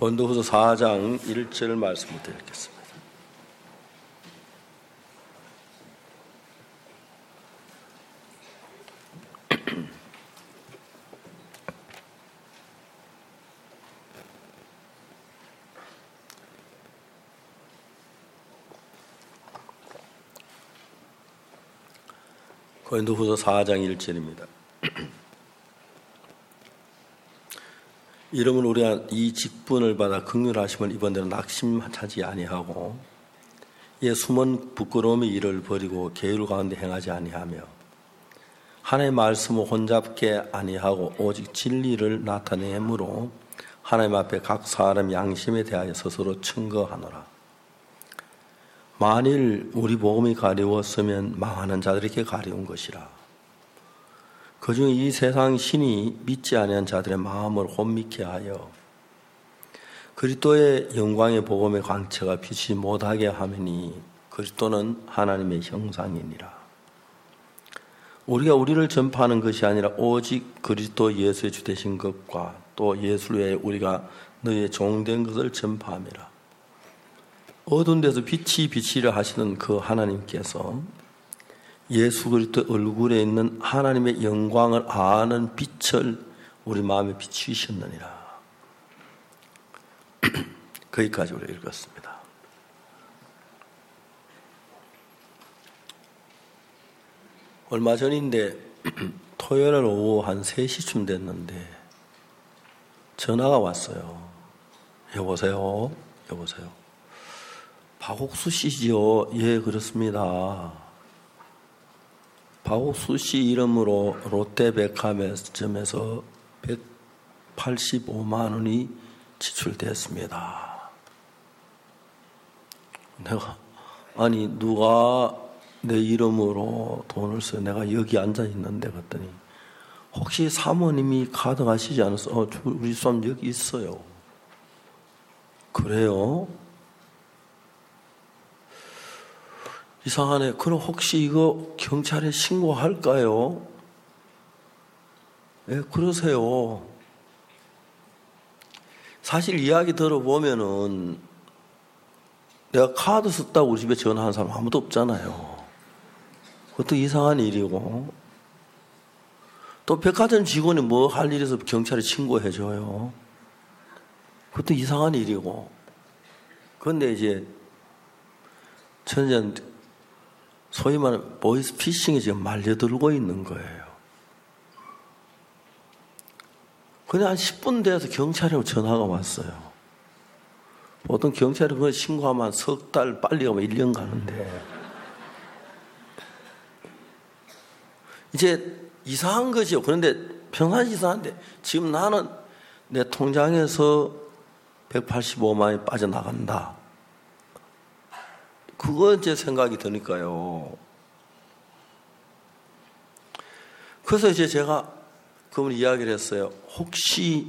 고린도후서 4장 1절 말씀부터 읽겠습니다. 고린도후서 4장 1절입니다. 이러므로 우리가 이 직분을 받아 긍휼하심을 입은 데는 낙심하지 아니하고 이에 숨은 부끄러움의 일을 버리고 계율 가운데 행하지 아니하며 하나님의 말씀을 혼잡게 아니하고 오직 진리를 나타내므로 하나님 앞에 각 사람 양심에 대하여 스스로 증거하노라. 만일 우리 복음이 가려웠으면 망하는 자들에게 가려운 것이라. 그중에 이 세상 신이 믿지 아니한 자들의 마음을 혼미케 하여 그리스도의 영광의 복음의 광채가 비치지 못하게 하매니 그리스도는 하나님의 형상이니라. 우리가 우리를 전파하는 것이 아니라 오직 그리스도 예수의 주 되신 것과 또 예수 외에 우리가 너희의 종된 것을 전파함이라. 어두운 데서 빛이 비치려 하시는 그 하나님께서 예수 그리스도 얼굴에 있는 하나님의 영광을 아는 빛을 우리 마음에 비추셨느니라. 거기까지 우리가 읽었습니다. 얼마 전인데 토요일 오후 한 3시쯤 됐는데 전화가 왔어요. 여보세요? 박옥수 씨지요? 예, 그렇습니다. 박옥수 씨 이름으로 롯데백화점에서 185만 원이 지출됐습니다. 내가 아니 누가 내 이름으로 돈을 써? 내가 여기 앉아 있는데 그랬더니 혹시 사모님이 카드 가시지 않았어? 우리 사람 여기 있어요. 그래요? 이상하네. 그럼 혹시 이거 경찰에 신고할까요? 예, 그러세요. 사실 이야기 들어보면은 내가 카드 썼다고 우리 집에 전화한 사람 아무도 없잖아요. 그것도 이상한 일이고 또 백화점 직원이 뭐 할 일에서 경찰에 신고해줘요. 그것도 이상한 일이고 그런데 이제 저는 소위 말하는 보이스 피싱이 지금 말려들고 있는 거예요. 그냥 한 10분 돼서 경찰에 전화가 왔어요. 보통 경찰에 그거 신고하면 석 달 빨리 가면 1년 가는데 이제 이상한 거죠. 그런데 평상시 이상한데 지금 나는 내 통장에서 185만 원이 빠져나간다. 그거 제 생각이 드니까요. 그래서 이제 제가 그분 이야기를 했어요. 혹시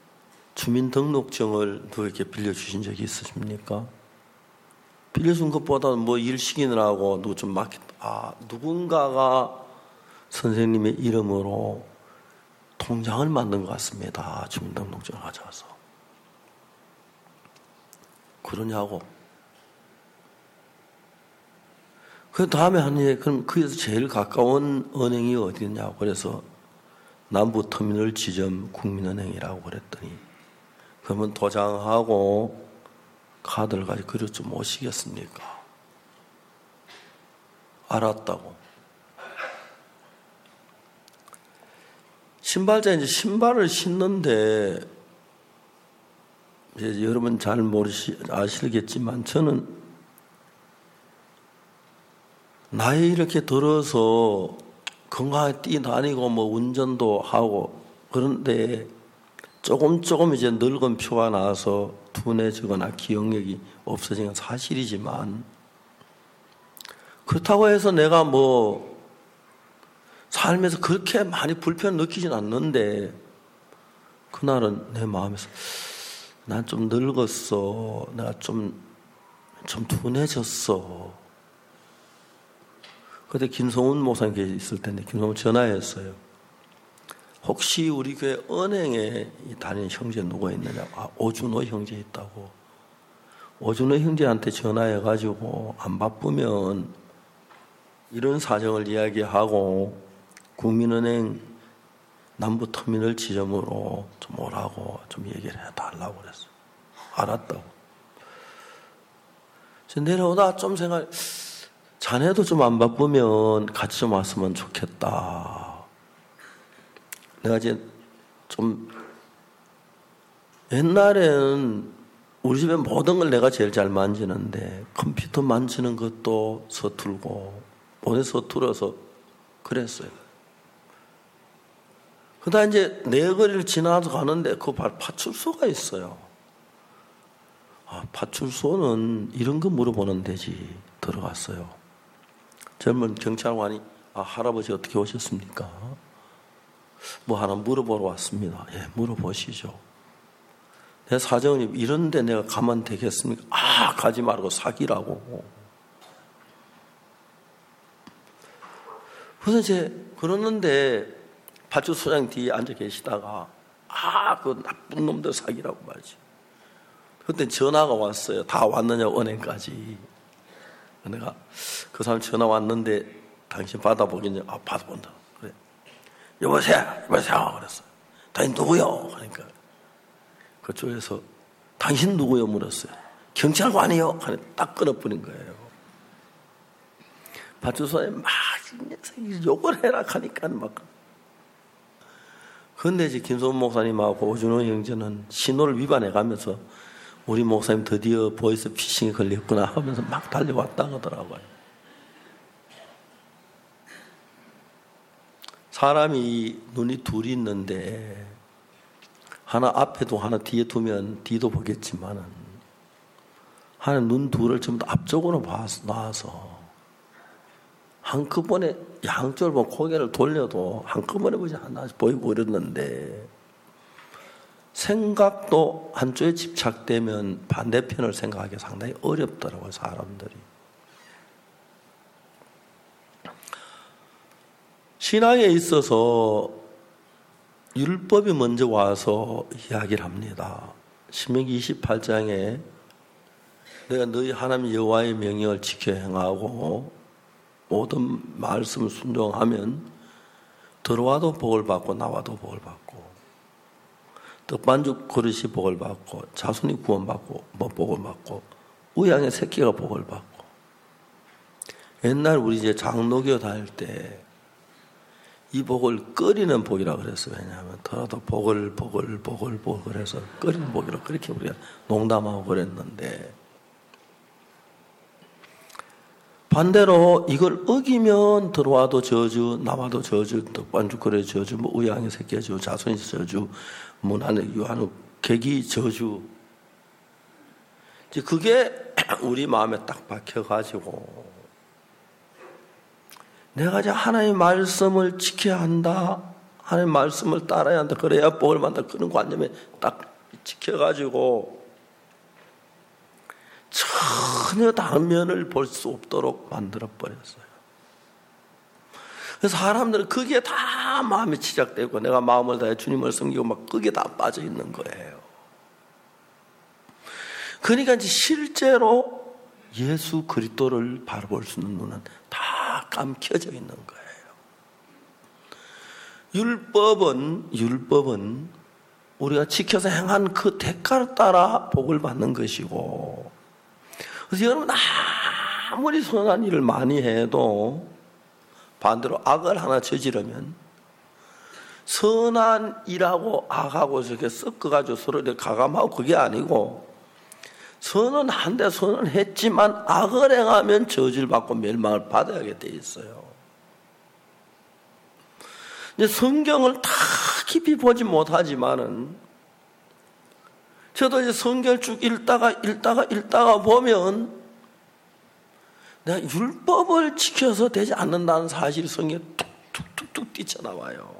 주민등록증을 누구에게 빌려주신 적이 있으십니까? 빌려준 것보다는 뭐 일 시키느라고 누구 좀 누군가가 선생님의 이름으로 통장을 만든 것 같습니다. 주민등록증을 가져와서. 그러냐고. 그 다음에 하니 그럼 거기서 제일 가까운 은행이 어디냐고 그래서 남부터미널 지점 국민은행이라고 그랬더니 그러면 도장하고 카드를 가지고 그려 좀 오시겠습니까? 알았다고. 신발장에 이제 신발을 신는데 이제 여러분 잘 아시겠지만 저는 나이 이렇게 들어서 건강하게 뛰다니고 뭐 운전도 하고 그런데 조금 이제 늙은 표가 나와서 둔해지거나 기억력이 없어진 건 사실이지만 그렇다고 해서 내가 뭐 삶에서 그렇게 많이 불편 느끼진 않는데 그날은 내 마음에서 난 좀 늙었어. 내가 좀 둔해졌어. 그때 김성훈 목사님 있을 텐데 김성훈 전화했어요. 혹시 우리 교회 은행에 다니는 형제 누가 있느냐? 오준호 형제 있다고. 오준호 형제한테 전화해가지고 안 바쁘면 이런 사정을 이야기하고 국민은행 남부터미널 지점으로 좀 오라고 좀 얘기를 해달라고 그랬어요. 알았다고. 내려오다 좀 자네도 좀 안 바쁘면 같이 좀 왔으면 좋겠다. 내가 이제 좀 옛날에는 우리 집에 모든 걸 내가 제일 잘 만지는데 컴퓨터 만지는 것도 서툴고 몸에 서툴어서 그랬어요. 그러다 이제 내 거리를 지나서 가는데 그 파출소가 있어요. 파출소는 이런 거 물어보는 데지. 들어갔어요. 젊은 경찰관이 할아버지 어떻게 오셨습니까? 뭐 하나 물어보러 왔습니다. 예, 물어보시죠. 내 사정이 이런데 내가 가면 되겠습니까? 가지 말고 사기라고. 그래서 이제 그러는데 파출소장 뒤에 앉아 계시다가 그 나쁜 놈들 사기라고 말이지. 그때 전화가 왔어요. 다 왔느냐고 은행까지. 내가 그 사람 전화 왔는데 당신 받아보겠냐? 받아본다. 그래. 여보세요. 그랬어요. 당신 누구요? 그러니까 그쪽에서 당신 누구요? 물었어요. 경찰관이요. 딱 끊어버린 거예요. 파출소에 막 욕을 해라 하니까 막. 그런데 이제 김소문 목사님하고 오준호 형제는 신호를 위반해 가면서 우리 목사님 드디어 보이스 피싱에 걸렸구나 하면서 막 달려왔다 하더라고요. 사람이 눈이 둘이 있는데 하나 앞에 두 하나 뒤에 두면 뒤도 보겠지만은 하나 눈 둘을 전부 다 앞쪽으로 놔서 한꺼번에 양쪽을 보고 고개를 돌려도 한꺼번에 보지 않나 보이고 이랬는데 생각도 한쪽에 집착되면 반대편을 생각하기 상당히 어렵더라고요, 사람들이. 신앙에 있어서 율법이 먼저 와서 이야기를 합니다. 신명기 28장에 내가 너희 하나님 여호와의 명령을 지켜 행하고 모든 말씀을 순종하면 들어와도 복을 받고 나와도 복을 받고 떡반죽 그릇이 복을 받고 자손이 구원받고 복을 받고 우양의 새끼가 복을 받고. 옛날 우리 이제 장로교 다닐 때 이 복을 끓이는 복이라 그랬어요. 왜냐하면 더라도 복을 해서 끓이는 복이라 그렇게 우리가 농담하고 그랬는데 반대로 이걸 어기면 들어와도 저주, 나와도 저주, 떡반죽 그릇 저주, 우양의 새끼 저주, 자손이 저주, 문안의 유한의 객이 저주. 이제 그게 우리 마음에 딱 박혀가지고 내가 이제 하나님의 말씀을 지켜야 한다. 하나님의 말씀을 따라야 한다. 그래야 복을 받는다. 그런 관념에 딱 지켜가지고 전혀 다른 면을 볼 수 없도록 만들어버렸어요. 그래서 사람들은 그게 다 마음에 치작되고 내가 마음을 다해 주님을 섬기고 막 그게 다 빠져 있는 거예요. 그러니까 이제 실제로 예수 그리스도를 바라볼 수 있는 눈은 다 감켜져 있는 거예요. 율법은 우리가 지켜서 행한 그 대가를 따라 복을 받는 것이고, 그래서 여러분 아무리 선한 일을 많이 해도 반대로 악을 하나 저지르면 선한 일하고 악하고 저렇게 섞어가지고 서로 가감하고 그게 아니고 선은 한데 선은 했지만 악을 행하면 저주를 받고 멸망을 받아야게 돼 있어요. 이제 성경을 다 깊이 보지 못하지만은 저도 이제 성경을 쭉 읽다가 보면 내가 율법을 지켜서 되지 않는다는 사실이 성경에 툭툭툭 뛰쳐나와요.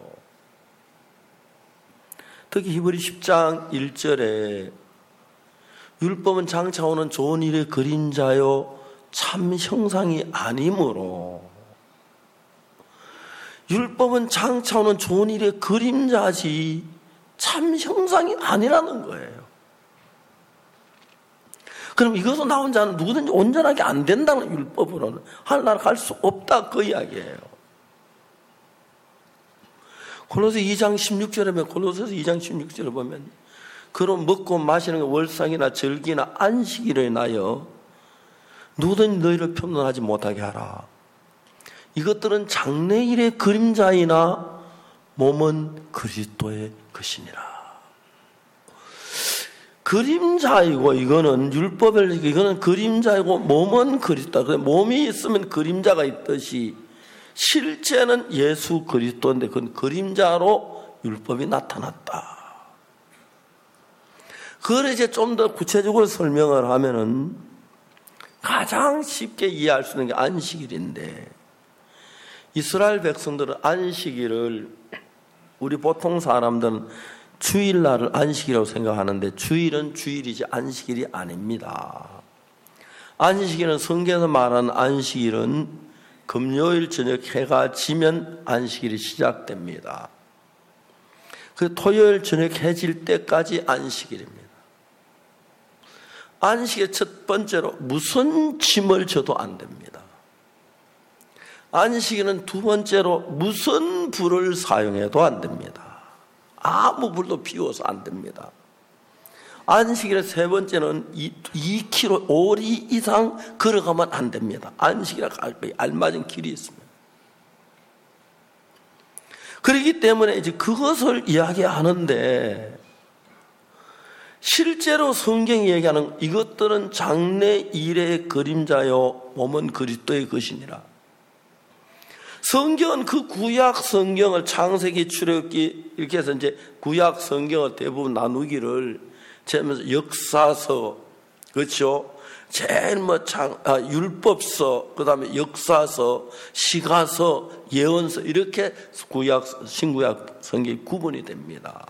특히 히브리 10장 1절에 율법은 장차 오는 좋은 일의 그림자요 참 형상이 아니므로 율법은 장차오는 좋은 일의 그림자지 참 형상이 아니라는 거예요. 그럼 이것으로 나온 자는 누구든지 온전하게 안 된다는, 율법으로는 하늘나라 갈 수 없다, 그 이야기예요. 골로새 2장 16절에 보면, 골로새서 2장 16절에 보면, 그럼 먹고 마시는 것, 월상이나 절기나 안식일에 인하여 누구든지 너희를 편론하지 못하게 하라. 이것들은 장래일의 그림자이나 몸은 그리스도의 것이니라. 그림자이고, 이거는 율법을, 이거는 그림자이고 몸은 그리스도. 몸이 있으면 그림자가 있듯이 실제는 예수 그리스도인데 그건 그림자로 율법이 나타났다. 그걸 이제 좀 더 구체적으로 설명을 하면은 가장 쉽게 이해할 수 있는 게 안식일인데, 이스라엘 백성들은 안식일을, 우리 보통 사람들은 주일날을 안식이라고 생각하는데 주일은 주일이지 안식일이 아닙니다. 안식일은, 성경에서 말하는 안식일은 금요일 저녁 해가 지면 안식일이 시작됩니다. 그 토요일 저녁 해 질 때까지 안식일입니다. 안식의 첫 번째로 무슨 짐을 져도 안 됩니다. 안식일은 두 번째로 무슨 불을 사용해도 안 됩니다. 아무 불도 피워서 안 됩니다. 안식일의 세 번째는 2km, 5리 이상 걸어가면 안 됩니다. 안식일에 알맞은 길이 있습니다. 그렇기 때문에 이제 그것을 이야기하는데, 실제로 성경이 얘기하는 이것들은 장래 일의 그림자요 몸은 그리스도의 것이니라. 성경은 그 구약 성경을 창세기, 출애굽기 이렇게 해서 이제 구약 성경을 대부분 나누기를 제면서 역사서, 그렇죠? 제일 율법서, 그 다음에 역사서, 시가서, 예언서, 이렇게 구약, 신구약 성경이 구분이 됩니다.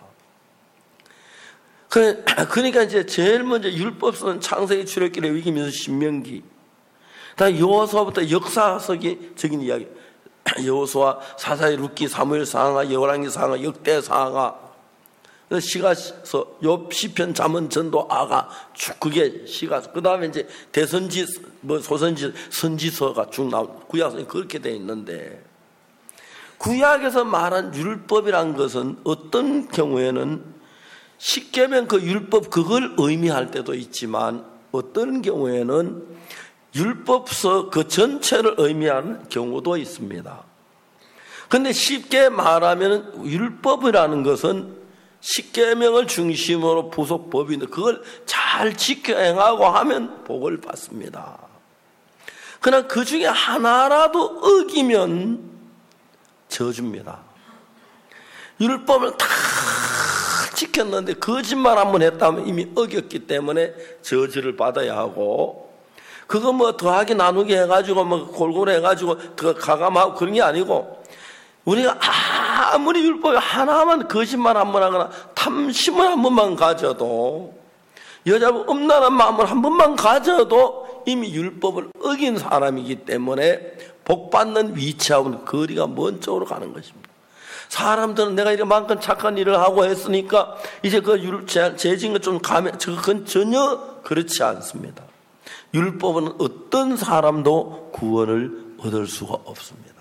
그러니까 이제 제일 먼저 율법서는 창세기, 출애굽기, 레위기, 민수기, 신명기, 다음 여호수아부터 역사서기 적인 이야기, 여호수아, 사사기, 룻기, 사무엘 상하, 열왕기 상하, 역대 상하, 시가서, 욥, 시편, 잠언, 전도, 아가, 쭉 그게 시가서. 그 다음에 이제 대선지, 소선지, 선지서가 쭉 나온 구약성이 그렇게 되어 있는데, 구약에서 말한 율법이란 것은 어떤 경우에는 십계명 그 율법 그걸 의미할 때도 있지만, 어떤 경우에는 율법서 그 전체를 의미하는 경우도 있습니다. 그런데 쉽게 말하면 율법이라는 것은 십계명을 중심으로 부속 법인데 그걸 잘 지켜 행하고 하면 복을 받습니다. 그러나 그 중에 하나라도 어기면 저주입니다. 율법을 다 지켰는데 거짓말 한번 했다면 이미 어겼기 때문에 저주를 받아야 하고, 그거 뭐 더하기 나누기 해가지고 뭐 골고루 해가지고 더 가감하고 그런 게 아니고, 우리가 아무리 율법에 하나만 거짓말 한번 하거나 탐심을 한 번만 가져도, 여자분 음란한 마음을 한 번만 가져도 이미 율법을 어긴 사람이기 때문에 복받는 위치하고는 거리가 먼 쪽으로 가는 것입니다. 사람들은 내가 이만큼 착한 일을 하고 했으니까 이제 그 죄진 것 좀 가면, 그건 전혀 그렇지 않습니다. 율법은 어떤 사람도 구원을 얻을 수가 없습니다.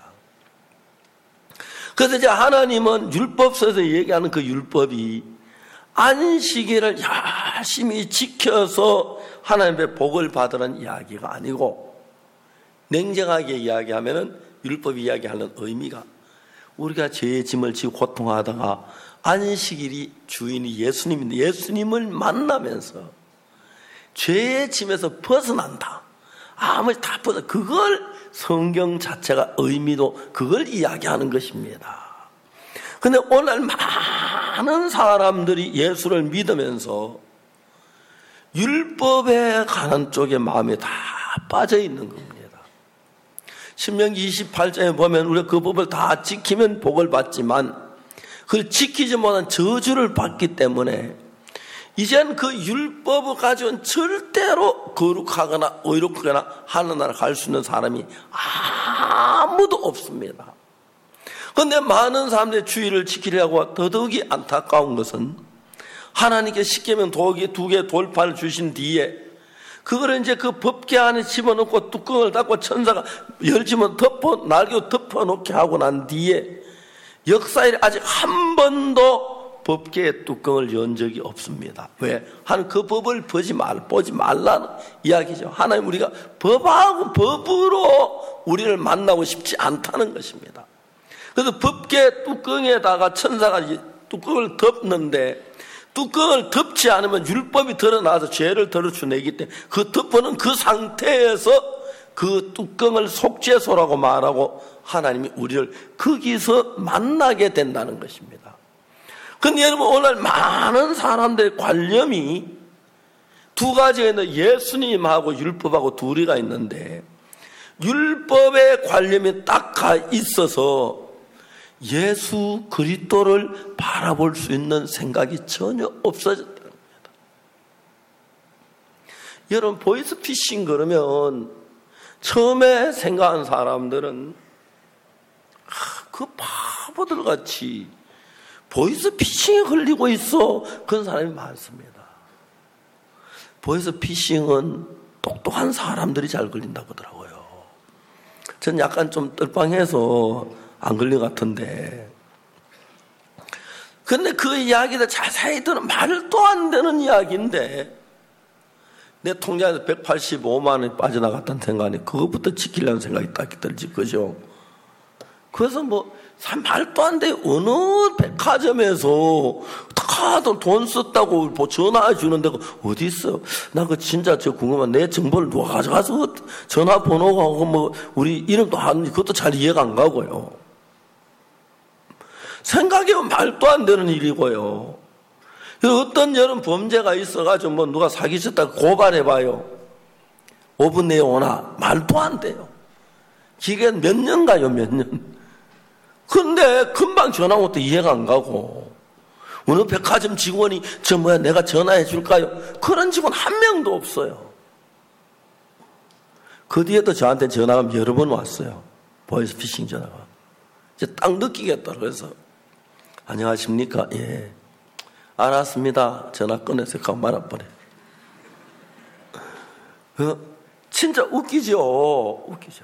그래서 이제 하나님은 율법서에서 얘기하는 그 율법이 안식일을 열심히 지켜서 하나님의 복을 받으라는 이야기가 아니고, 냉정하게 이야기하면은 율법이 이야기하는 의미가, 우리가 죄의 짐을 지고 고통하다가 안식일이 주인이 예수님인데 예수님을 만나면서 죄의 짐에서 벗어난다. 아무리 다 벗어, 그걸 성경 자체가 의미도 그걸 이야기하는 것입니다. 근데 오늘 많은 사람들이 예수를 믿으면서 율법에 관한 쪽에 마음이 다 빠져 있는 겁니다. 신명기 28장에 보면 우리가 그 법을 다 지키면 복을 받지만 그걸 지키지 못한 저주를 받기 때문에 이제는 그 율법을 가지고는 절대로 거룩하거나 의롭거나 하늘나라 갈 수 있는 사람이 아무도 없습니다. 그런데 많은 사람들의 주의를 지키려고 더더욱이 안타까운 것은 하나님께 십계명 두 개 돌판을 주신 뒤에 그거를 이제 그 법궤 안에 집어넣고 뚜껑을 닫고 천사가 열지면 날개로 덮어놓게 하고 난 뒤에 역사에 아직 한 번도 법궤의 뚜껑을 연 적이 없습니다. 왜? 하나님 그 법을 보지 말라는 이야기죠. 하나님 우리가 법으로 우리를 만나고 싶지 않다는 것입니다. 그래서 법궤 뚜껑에다가 천사가 뚜껑을 덮는데 뚜껑을 덮지 않으면 율법이 드러나서 죄를 덜어주내기 때문에 그 덮어놓은 그 상태에서 그 뚜껑을 속죄소라고 말하고 하나님이 우리를 거기서 만나게 된다는 것입니다. 근데 여러분 오늘 많은 사람들의 관념이 두 가지가 있는데 예수님하고 율법하고 둘이가 있는데 율법의 관념이 딱 가 있어서 예수 그리스도를 바라볼 수 있는 생각이 전혀 없어졌다는 겁니다. 여러분 보이스피싱 그러면 처음에 생각한 사람들은 그 바보들 같이 보이스피싱에 걸리고 있어 그런 사람이 많습니다. 보이스피싱은 똑똑한 사람들이 잘 걸린다고 하더라고요. 전 약간 좀 뜰빵해서 안 걸린 것 같은데. 근데 그 이야기를 자세히 들으면 말도 안 되는 이야기인데 내 통장에서 185만 원이 빠져나갔다는 생각이 그것부터 지키려는 생각이 딱 들지, 그죠? 그래서 말도 안 돼. 어느 백화점에서 다들 돈 썼다고 전화해 주는 데가 어디 있어? 나 그 진짜 궁금한 내 정보를 누가 가져가서 전화번호하고 우리 이름도 하는지 그것도 잘 이해가 안 가고요. 생각해보면 말도 안 되는 일이고요. 어떤 여름 범죄가 있어가지고 누가 사기쳤다고 고발해봐요. 5분 내에 오나? 말도 안 돼요. 기간 몇 년 가요, 몇 년. 근데 금방 전화 온 것도 이해가 안 가고 어느 백화점 직원이 내가 전화해 줄까요? 그런 직원 한 명도 없어요. 그 뒤에도 저한테 전화가 여러 번 왔어요. 보이스피싱 전화가. 이제 딱 느끼겠다 그래서 안녕하십니까? 예. 알았습니다. 전화 끊어서 가고 말아버려. 진짜 웃기죠? 웃기죠.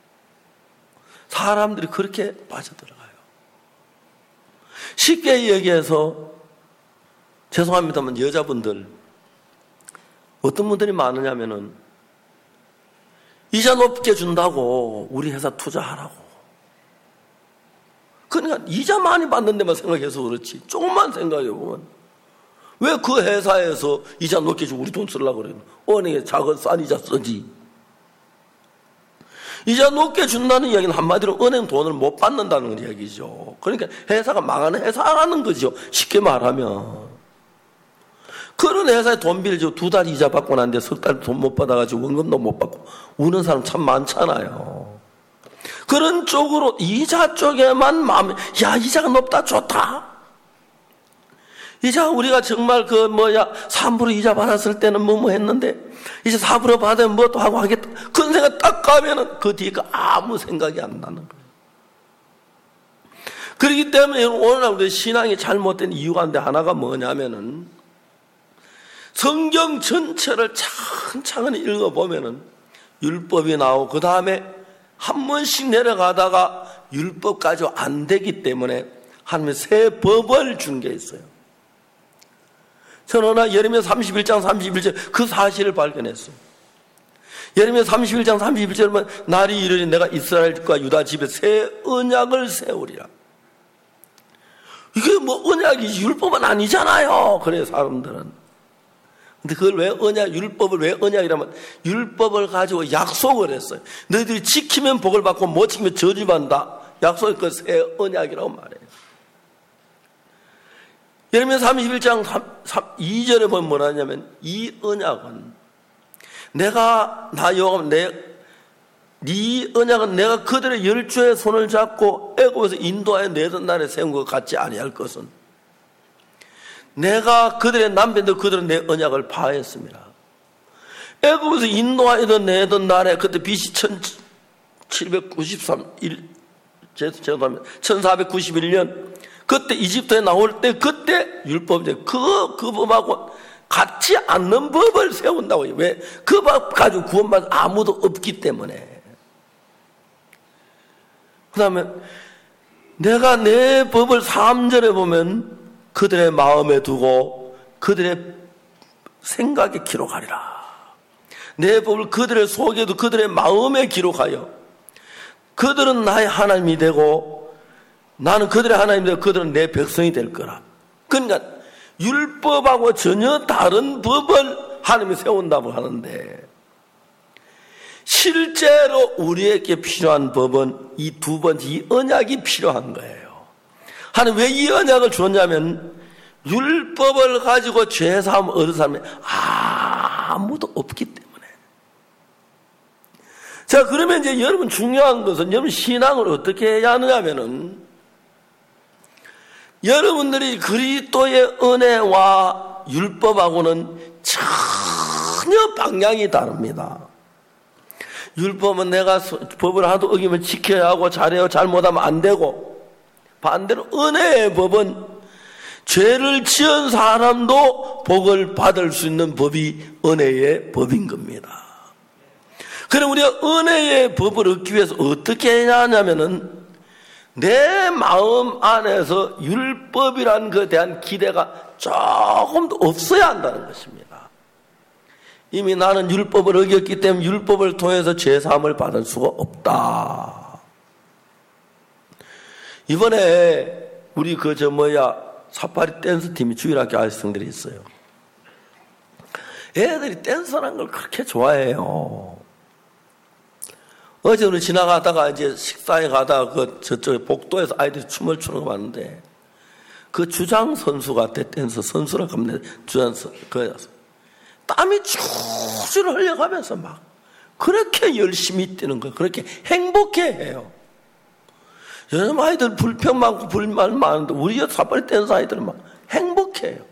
사람들이 그렇게 빠져들어가요. 쉽게 얘기해서 죄송합니다만 여자분들 어떤 분들이 많으냐면은 이자 높게 준다고 우리 회사 투자하라고. 그러니까 이자 많이 받는 데만 생각해서 그렇지 조금만 생각해보면 왜 그 회사에서 이자 높게 주고 우리 돈 쓰려고 그래요? 은행에 작은 싼 이자 쓰지. 이자 높게 준다는 이야기는 한마디로 은행 돈을 못 받는다는 이야기죠. 그러니까 회사가 망하는 회사라는 거죠. 쉽게 말하면. 그런 회사에 돈 빌려주고 2달 이자 받고 난데 석 달 돈 못 받아가지고 원금도 못 받고 우는 사람 참 많잖아요. 그런 쪽으로 이자 쪽에만 마음이 이자가 높다 좋다. 이자 우리가 정말 3% 이자 받았을 때는 뭐 했는데 이제 4% 받으면 뭐 또 하고 하겠다. 그런 생각 딱 가면은 그 뒤가 아무 생각이 안 나는 거예요. 그렇기 때문에 오늘날 우리 신앙이 잘못된 이유가 하나가 뭐냐면은 성경 전체를 차근차근 읽어보면은 율법이 나오고 그 다음에 한 번씩 내려가다가 율법 가지고 안 되기 때문에 하나님이 새 법을 준 게 있어요. 저는 예레미야 31장 31절 그 사실을 발견했어요. 예레미야 31장 31절은 날이 이르니 내가 이스라엘과 유다 집에 새 언약을 세우리라. 이게 언약이 율법은 아니잖아요. 그래 사람들은. 근데 그걸 왜 율법을 왜 언약이라면 율법을 가지고 약속을 했어요. 너희들이 지키면 복을 받고 못 지키면 저주받는다. 약속의 그 새 언약이라고 말해요. 예레미야 31장 2절에 보면 뭐라 하냐면 이 언약은 내가 네 언약은 내가 그들의 열조의 손을 잡고 애굽에서 인도하여 내던 날에 세운 것 같지 아니할 것은 내가 그들의 남편들 그들은 내 언약을 파했습니다. 애굽에서 인도하여 내던 날에 그때 BC 1793 죄송합니다. 1491년 그때 이집트에 나올 때 그때 율법제 그 법하고 같지 않는 법을 세운다고요. 왜? 그 법 가지고 구원받은 아무도 없기 때문에. 그 다음에 내가 내 법을 3절에 보면 그들의 마음에 두고 그들의 생각에 기록하리라. 내 법을 그들의 속에도 그들의 마음에 기록하여 그들은 나의 하나님이 되고 나는 그들의 하나님이 되고 그들은 내 백성이 될 거라. 그러니까 율법하고 전혀 다른 법을 하나님이 세운다고 하는데 실제로 우리에게 필요한 법은 이 두 번째 이 언약이 필요한 거예요. 하나님 왜 이 언약을 줬냐면 율법을 가지고 죄사함 얻은 사람이 아무도 없기 때문에. 자, 그러면 이제 여러분 중요한 것은 여러분 신앙을 어떻게 해야 하느냐면은 여러분들이 그리스도의 은혜와 율법하고는 전혀 방향이 다릅니다. 율법은 내가 법을 하도 어기면 지켜야 하고 잘해야 잘못하면 안 되고 반대로 은혜의 법은 죄를 지은 사람도 복을 받을 수 있는 법이 은혜의 법인 겁니다. 그럼 우리가 은혜의 법을 얻기 위해서 어떻게 해야 하냐면은 내 마음 안에서 율법이라는 것에 대한 기대가 조금도 없어야 한다는 것입니다. 이미 나는 율법을 어겼기 때문에 율법을 통해서 죄사함을 받을 수가 없다. 이번에 우리 사파리 댄스 팀이 주일학교 아이스들이 있어요. 애들이 댄스라는 걸 그렇게 좋아해요. 어제 우리 지나가다가 이제 식사에 가다가 저쪽에 복도에서 아이들이 춤을 추는 거 봤는데 그 주장 선수 같아. 댄스 선수라고 하면 주장 선수. 땀이 줄줄 흘려가면서 막 그렇게 열심히 뛰는 거예요. 그렇게 행복해 해요. 요즘 아이들 불평 많고 불만 많은데 우리 사파리 댄스 아이들은 막 행복해 해요.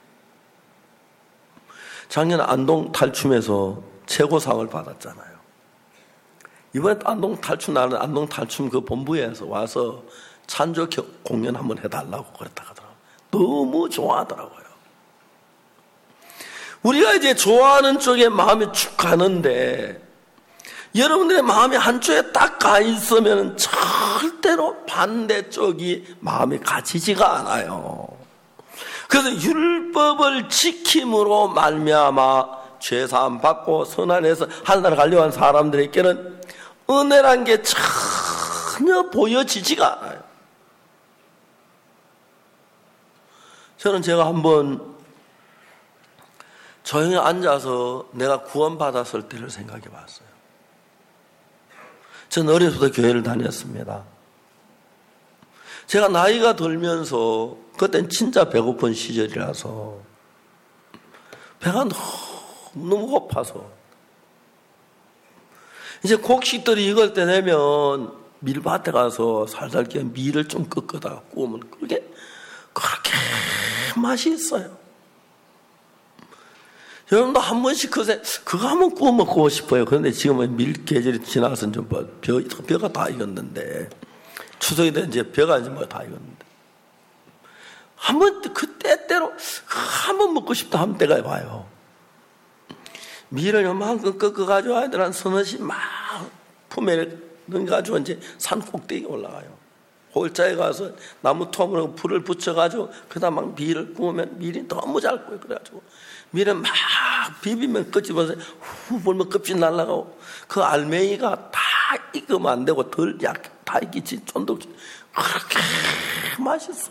작년 안동 탈춤에서 최고상을 받았잖아요. 이번에 안동 탈춤 나는 안동 탈춤 그 본부에서 와서 찬조 공연 한번 해달라고 그랬다 하더라고요. 너무 좋아하더라고요. 우리가 이제 좋아하는 쪽에 마음이 축 가는데 여러분들의 마음이 한쪽에 딱 가 있으면 절대로 반대쪽이 마음이 가지지가 않아요. 그래서 율법을 지킴으로 말미암아 죄사함 받고 선한에서 하늘나라 가려고 하는 사람들에게는 은혜란 게 전혀 보여지지가 않아요. 저는 제가 한번 조용히 앉아서 내가 구원받았을 때를 생각해 봤어요. 저는 어려서부터 교회를 다녔습니다. 제가 나이가 들면서 그땐 진짜 배고픈 시절이라서 배가 너무 고파서 이제 곡식들이 익을 때 되면 밀밭에 가서 살살 끼운 밀을 좀 꺾어다가 구우면 그렇게 맛이 있어요. 여러분도 한 번씩 그거 한번 구워 먹고 싶어요. 그런데 지금은 밀 계절이 지나서 좀 벼가 다 익었는데 추석이 된 이제 벼가 이제 다 익었는데 한번 그 때때로 한번 먹고 싶다 하면 때가 와요. 밀을 요만큼 꺾어가지고 아이들 한 서너씩 막 품에 넣어가지고 이제 산 꼭대기에 올라가요. 골자에 가서 나무 통으로 불을 붙여가지고 그다음 막 밀을 구우면 밀이 너무 잘 구워요. 그래가지고 밀은 막 비비면 끄집어서 후 불면 껍질 날라가고 그 알맹이가 다 익으면 안 되고 덜 얇게 다 익겠지 쫀득 그렇게 맛있어요.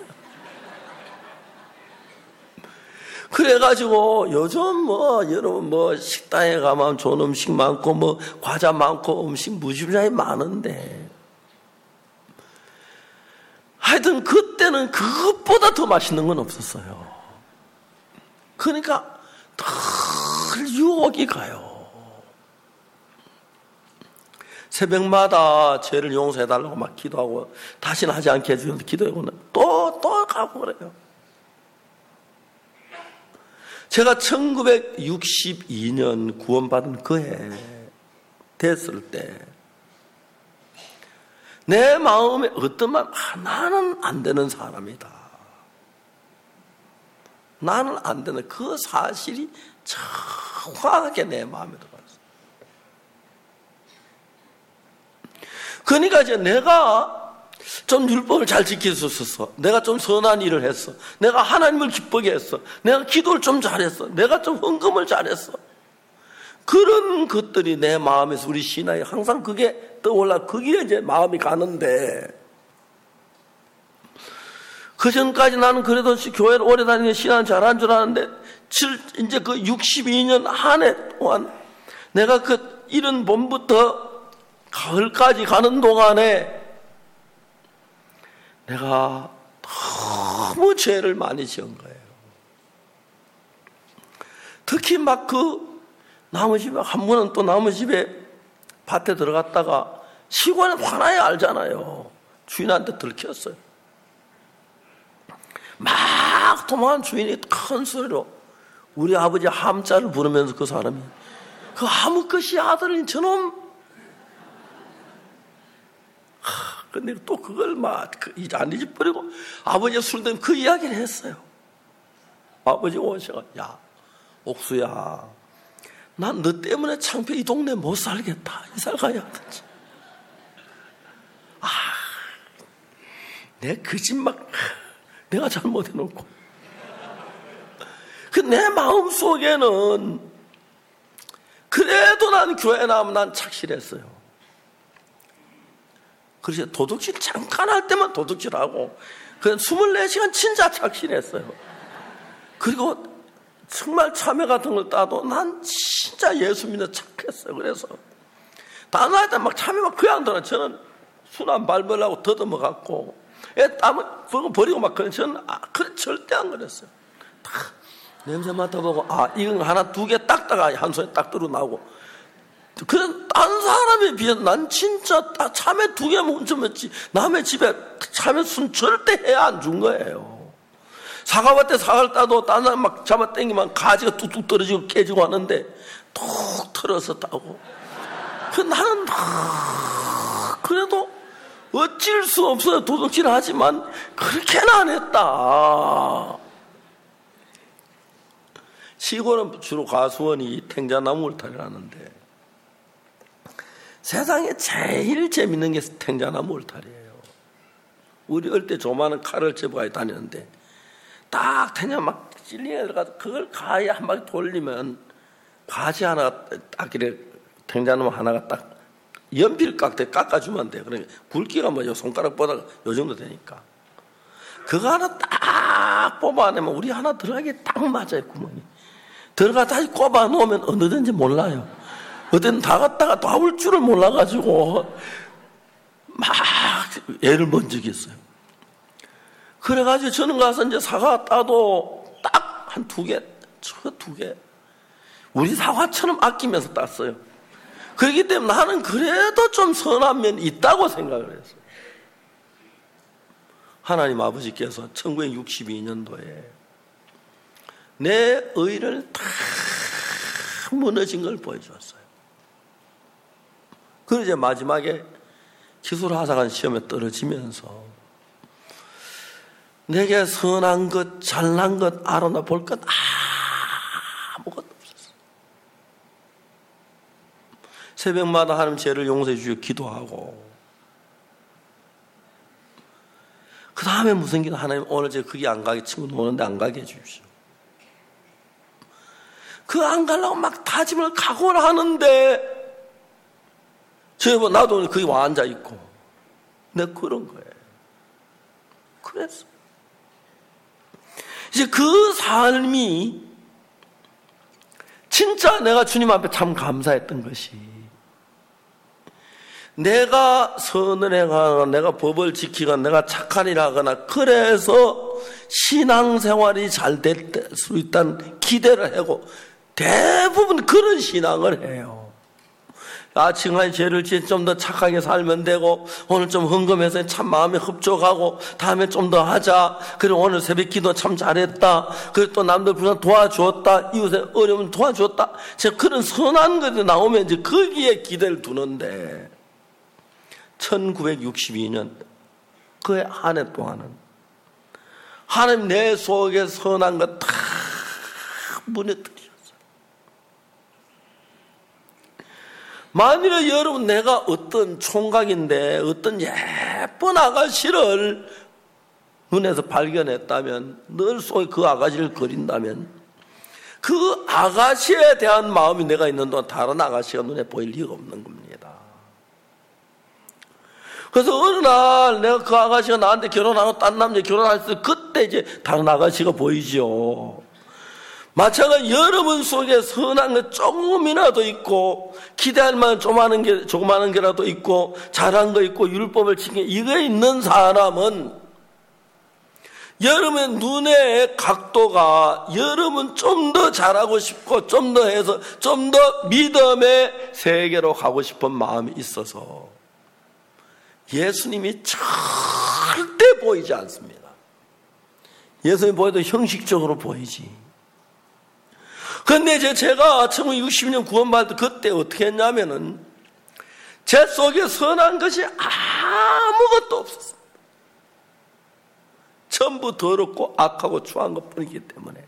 그래가지고 요즘 여러분 식당에 가면 좋은 음식 많고 과자 많고 음식 무지무지하게 많은데 하여튼 그때는 그것보다 더 맛있는 건 없었어요. 그러니까 늘 유혹이 가요. 새벽마다 죄를 용서해달라고 막 기도하고 다시는 하지 않게 해주면서 기도하고는 또 가고 그래요. 제가 1962년 구원받은 그 해 됐을 때 내 마음에 어떤 마음, 나는 안 되는 사람이다. 나는 안 되는 그 사실이 정확하게 내 마음에 들어왔어. 그러니까 이제 내가 좀 율법을 잘 지킬 수 있었어. 내가 좀 선한 일을 했어. 내가 하나님을 기쁘게 했어. 내가 기도를 좀 잘했어. 내가 좀 헌금을 잘했어. 그런 것들이 내 마음에서 우리 신앙에 항상 그게 떠올라. 그게 이제 마음이 가는데, 그 전까지 나는 그래도 교회를 오래 다니는 신앙 잘한 줄 알았는데, 이제 그 62년 한 해 동안 내가 그 이른 봄부터 가을까지 가는 동안에 내가 너무 죄를 많이 지은 거예요. 특히 막 그 나무 집에, 한 번은 또 나무 집에 밭에 들어갔다가 시골은 화나야 알잖아요. 주인한테 들켰어요. 막 도망한 주인이 큰 소리로 우리 아버지 함자를 부르면서 그 사람이, 그 아무것이 아들인 저놈. 근데 또 그걸 막 안 잊어버리고 아버지가 술 든 그 이야기를 했어요. 아버지 오셔가, 야 옥수야, 난 너 때문에 창피해 이 동네 못 살겠다. 이사 가야 하든지. 내 그 집 막 내가 잘못해놓고, 그 내 마음 속에는 그래도 난 교회 나오면 난 착실했어요. 그래서 도둑질 잠깐 할 때만 도둑질하고, 그냥 24시간 진짜 착실했어요. 그리고 정말 참외 같은 걸 따도 난 진짜 예수 믿는 착했어요. 그래서 다른 날 때 막 참외 막 그게 안 들어. 저는 순한 발벌하고 더듬어 갖고 땀을 버리고 막 그런, 저는 그래 절대 안 그랬어요. 딱 냄새 맡아보고, 이건 하나 두 개 딱다가 한 손에 딱 들어 나오고. 그런 딴 사람에 비해 난 진짜 참외 두 개 훔쳐먹지, 남의 집에 참외 순 절대 해 안 준 거예요. 사과밭에 사과를 따도 딴 사람 막 잡아 당기면 가지가 뚝뚝 떨어지고 깨지고 하는데 툭 털어서 따고. 나는 그래도 어쩔 수 없어요. 도둑질 하지만 그렇게는 안 했다. 시골은 주로 과수원이 탱자나무 울타리를 하는데, 세상에 제일 재밌는 게 탱자나무 울타리예요. 우리 어릴 때 조그마한 칼을 집어가지고 다녔는데, 딱 탱자 막 찔링에 들어가서 그걸 가에 한 바퀴 돌리면 가지 하나 딱 이래, 탱자나무 하나가 딱 연필 깎대 깎아주면 돼. 그러니까 굵기가 뭐 손가락보다 요 정도 되니까 그거 하나 딱 뽑아내면 우리 하나 들어가기에 딱 맞아요. 구멍이 들어가 다시 꼽아 놓으면 어느든지 몰라요. 어떤 다 갔다가 나올 줄을 몰라가지고 막 애를 먼 적이 있어요. 그래가지고 저는 가서 이제 사과 따도 딱 한 두 개, 저 두 개 우리 사과처럼 아끼면서 땄어요. 그렇기 때문에 나는 그래도 좀 선한 면이 있다고 생각을 했어요. 하나님 아버지께서 1962년도에 내 의를 다 무너진 걸 보여주었어요. 그리고 이제 마지막에 기술하사관 시험에 떨어지면서 내게 선한 것, 잘난 것, 알아나 볼 것 아무것도 없었어요. 새벽마다 하나님 죄를 용서해 주시고 기도하고, 그 다음에 무슨 기도, 하나님 오늘 제가 거기 안 가게, 친구 노는데 안 가게 해주십시오. 그 안 가려고 막 다짐을 각오를 하는데 저 나도 거기 와 앉아 있고, 내가 그런 거예요. 그랬어. 이제 그 삶이 진짜 내가 주님 앞에 참 감사했던 것이, 내가 선을 행하거나 내가 법을 지키거나 내가 착한 일을 하거나 그래서 신앙생활이 잘 될 수 있다는 기대를 하고 대부분 그런 신앙을 해요. 지금까지 죄를 지어 좀 더 착하게 살면 되고, 오늘 좀 헌금해서 참 마음이 흡족하고, 다음에 좀 더 하자. 그리고 오늘 새벽 기도 참 잘했다. 그리고 또 남들 불쌍 도와주었다. 이웃에 어려우면 도와주었다. 제가 그런 선한 것이 나오면 이제 거기에 기대를 두는데, 1962년 그 한 해 동안은 하나님 내 속에 선한 것 다 무너뜨리셨어요. 만일에 여러분 내가 어떤 총각인데 어떤 예쁜 아가씨를 눈에서 발견했다면, 늘 속에 그 아가씨를 그린다면 그 아가씨에 대한 마음이 내가 있는 동안 다른 아가씨가 눈에 보일 리가 없는 겁니다. 그래서 어느 날 내가 그 아가씨가 나한테 결혼하고 딴 남자 결혼할 때 그때 이제 다른 아가씨가 보이죠. 마찬가지 여러분 속에 선한 것 조금이라도 있고 기대할 만한 조그마한 게라도 있고 잘한 거 있고 율법을 지킨 이거 있는 사람은 여러분의 눈의 각도가 여러분 좀 더 잘하고 싶고 좀 더 해서 좀 더 믿음의 세계로 가고 싶은 마음이 있어서 예수님이 절대 보이지 않습니다. 예수님이 보여도 형식적으로 보이지. 그런데 제가 1960년 구원받을 때 그때 어떻게 했냐면은 제 속에 선한 것이 아무것도 없었어요. 전부 더럽고 악하고 추한 것뿐이기 때문에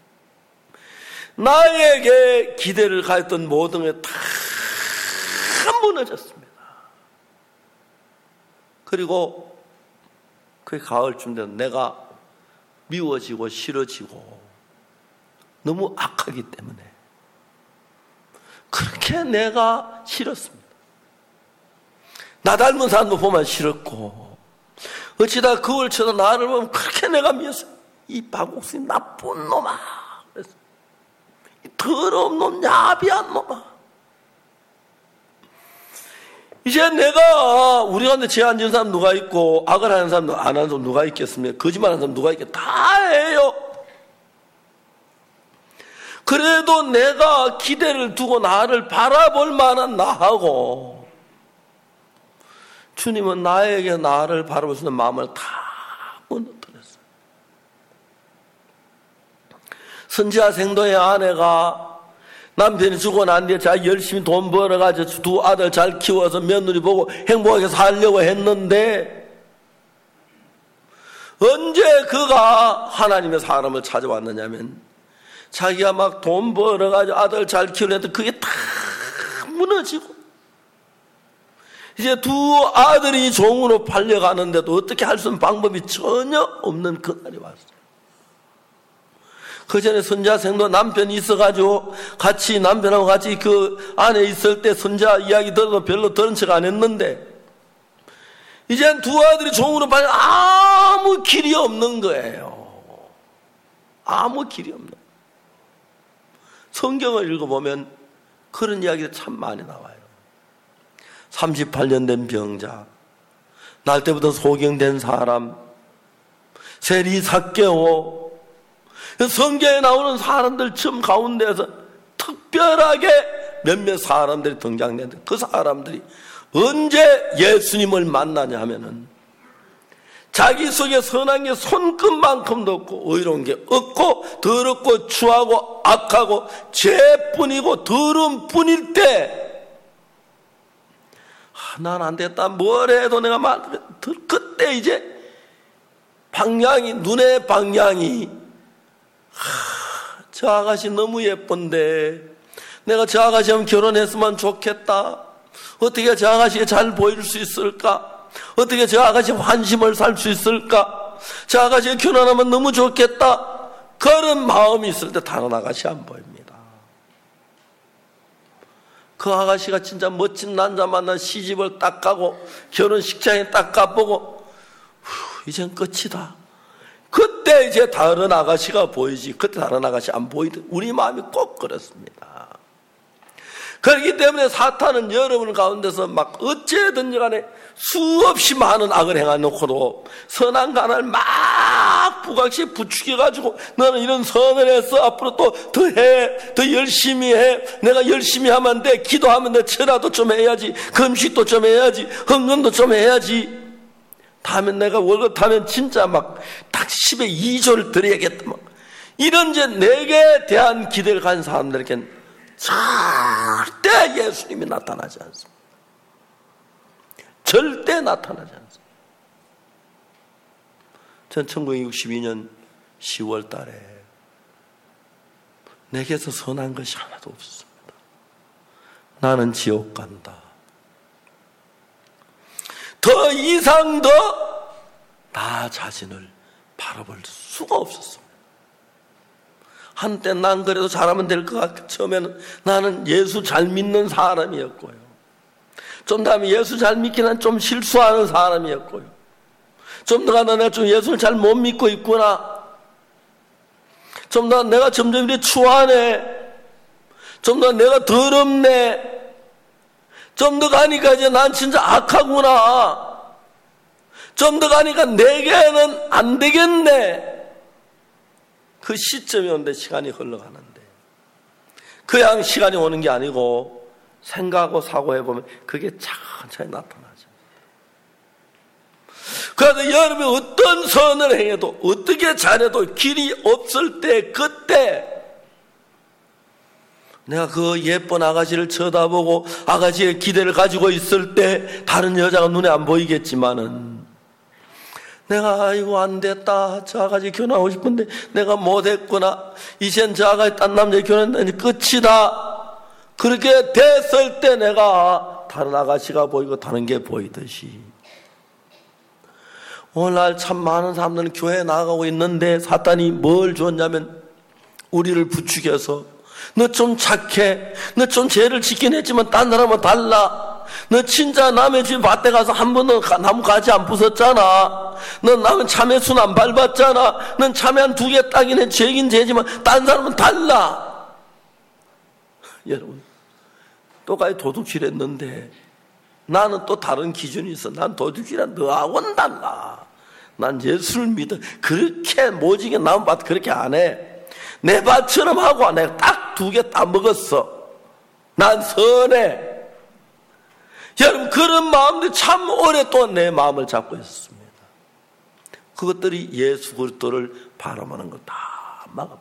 나에게 기대를 가했던 모든 게 다 무너졌습니다. 그리고 그 가을쯤 되면 내가 미워지고 싫어지고 너무 악하기 때문에 그렇게 내가 싫었습니다. 나 닮은 사람도 보면 싫었고 어찌다 그걸 쳐도 나를 보면 그렇게 내가 미웠어요. 이 박옥순이 나쁜 놈아. 그래서 이 더러운 놈, 야비한 놈아. 이제 내가 우리 가운데 죄 안 지은 사람 누가 있고 악을 하는 사람 안 하는 사람 누가 있겠습니까? 거짓말하는 사람 누가 있겠? 다 해요. 그래도 내가 기대를 두고 나를 바라볼 만한 나하고 주님은 나에게 나를 바라볼 수 있는 마음을 다 무너뜨렸어요. 선지자 생도의 아내가 남편이 죽고 난 뒤에 자기 열심히 돈 벌어가지고 두 아들 잘 키워서 며느리 보고 행복하게 살려고 했는데 언제 그가 하나님의 사람을 찾아왔느냐면 자기가 막 돈 벌어가지고 아들 잘 키우려는데 그게 다 무너지고 이제 두 아들이 종으로 팔려가는데도 어떻게 할 수 있는 방법이 전혀 없는 그날이 왔어요. 그 전에 선지자 생도 남편이 있어가지고 같이 남편하고 같이 그 안에 있을 때 선지자 이야기 들어도 별로 들은 척 안 했는데 이젠 두 아들이 종으로 팔려 아무 길이 없는 거예요. 아무 길이 없는 거예요. 성경을 읽어보면 그런 이야기가 참 많이 나와요. 38년 된 병자, 날 때부터 소경된 사람, 세리 삭개오, 성경에 나오는 사람들 참 가운데서 특별하게 몇몇 사람들이 등장되는데 그 사람들이 언제 예수님을 만나냐 하면은 자기 속에 선한 게 손끝만큼도 없고 의로운 게 없고 더럽고 추하고 악하고 죄뿐이고 더러운 뿐일 때 난 안 되겠다. 뭘 해도 내가 그때 이제 방향이 눈의 방향이 저 아가씨 너무 예쁜데 내가 저 아가씨하면 결혼했으면 좋겠다. 어떻게 저 아가씨가 잘 보일 수 있을까? 어떻게 저 아가씨 환심을 살 수 있을까? 저 아가씨가 결혼하면 너무 좋겠다. 그런 마음이 있을 때 다른 아가씨 안 보입니다. 그 아가씨가 진짜 멋진 남자 만나 시집을 딱 가고 결혼식장에 딱 가보고 이젠 끝이다. 그때 이제 다른 아가씨가 보이지 그때 다른 아가씨 안 보이듯 우리 마음이 꼭 그렇습니다. 그렇기 때문에 사탄은 여러분 가운데서 막 어찌든지 간에 수없이 많은 악을 행해놓고도 선한 간을 막 부각시 부추겨가지고 너는 이런 선을 했어 앞으로 또 더 해, 더 열심히 해, 내가 열심히 하면 돼, 기도하면 돼, 철야도 좀 해야지, 금식도 좀 해야지, 헌금도 좀 해야지, 다음에 내가 월급 타면 진짜 막 딱 10에 2조를 드려야겠다 막 이런 이제 내게 대한 기대를 가진 사람들에겐 절대 예수님이 나타나지 않습니다. 절대 나타나지 않습니다. 전 1962년 10월 달에 내게서 선한 것이 하나도 없었습니다. 나는 지옥 간다. 더 이상 나 자신을 바라볼 수가 없었습니다. 한때 난 그래도 잘하면 될 것 같고, 처음에는 나는 예수 잘 믿는 사람이었고요. 좀 다음에 예수 잘 믿기는 좀 실수하는 사람이었고요. 좀 더 가다 내가 좀 예수를 잘 못 믿고 있구나. 좀 더 내가 점점 이렇게 추하네. 좀 더 내가 더럽네. 좀 더 가니까 이제 난 진짜 악하구나. 좀 더 가니까 내게는 안 되겠네. 그 시점이 오는데 시간이 흘러가는데, 그냥 시간이 오는 게 아니고 생각하고 사고해보면 그게 천천히 나타나죠. 그래서 여러분이 어떤 선을 행해도 어떻게 잘해도 길이 없을 때, 그때 내가 그 예쁜 아가씨를 쳐다보고 아가씨의 기대를 가지고 있을 때 다른 여자가 눈에 안 보이겠지만은, 내가 아이고 안 됐다, 저 아가씨 결혼하고 싶은데 내가 못했구나, 이젠 저 아가씨 딴 남자 결혼했더니 끝이다, 그렇게 됐을 때 내가 다른 아가씨가 보이고 다른 게 보이듯이, 오늘날 참 많은 사람들은 교회에 나가고 있는데 사탄이 뭘 줬냐면 우리를 부추겨서, 너 좀 착해, 너 좀 죄를 지긴 했지만 딴 사람은 달라, 너 진짜 남의 집 밭에 가서 한 번도 나무 가지 안 부쉈잖아, 넌 남은 참외순 안 밟았잖아, 넌 참외 한 2개 따긴 해, 죄긴 죄지만 딴 사람은 달라. 여러분, 똑같이 도둑질했는데 나는 또 다른 기준이 있어. 난 도둑질한 너하고는 달라. 난 예수를 믿어. 그렇게 모지게 남은 밭 그렇게 안 해. 내 밭처럼 하고 내가 딱 2개 따먹었어. 난 선해. 여러분, 그런 마음들이 참 오랫동안 내 마음을 잡고 있었습니다. 그것들이 예수 그리스도를 바라보는 걸 다 막아버려요.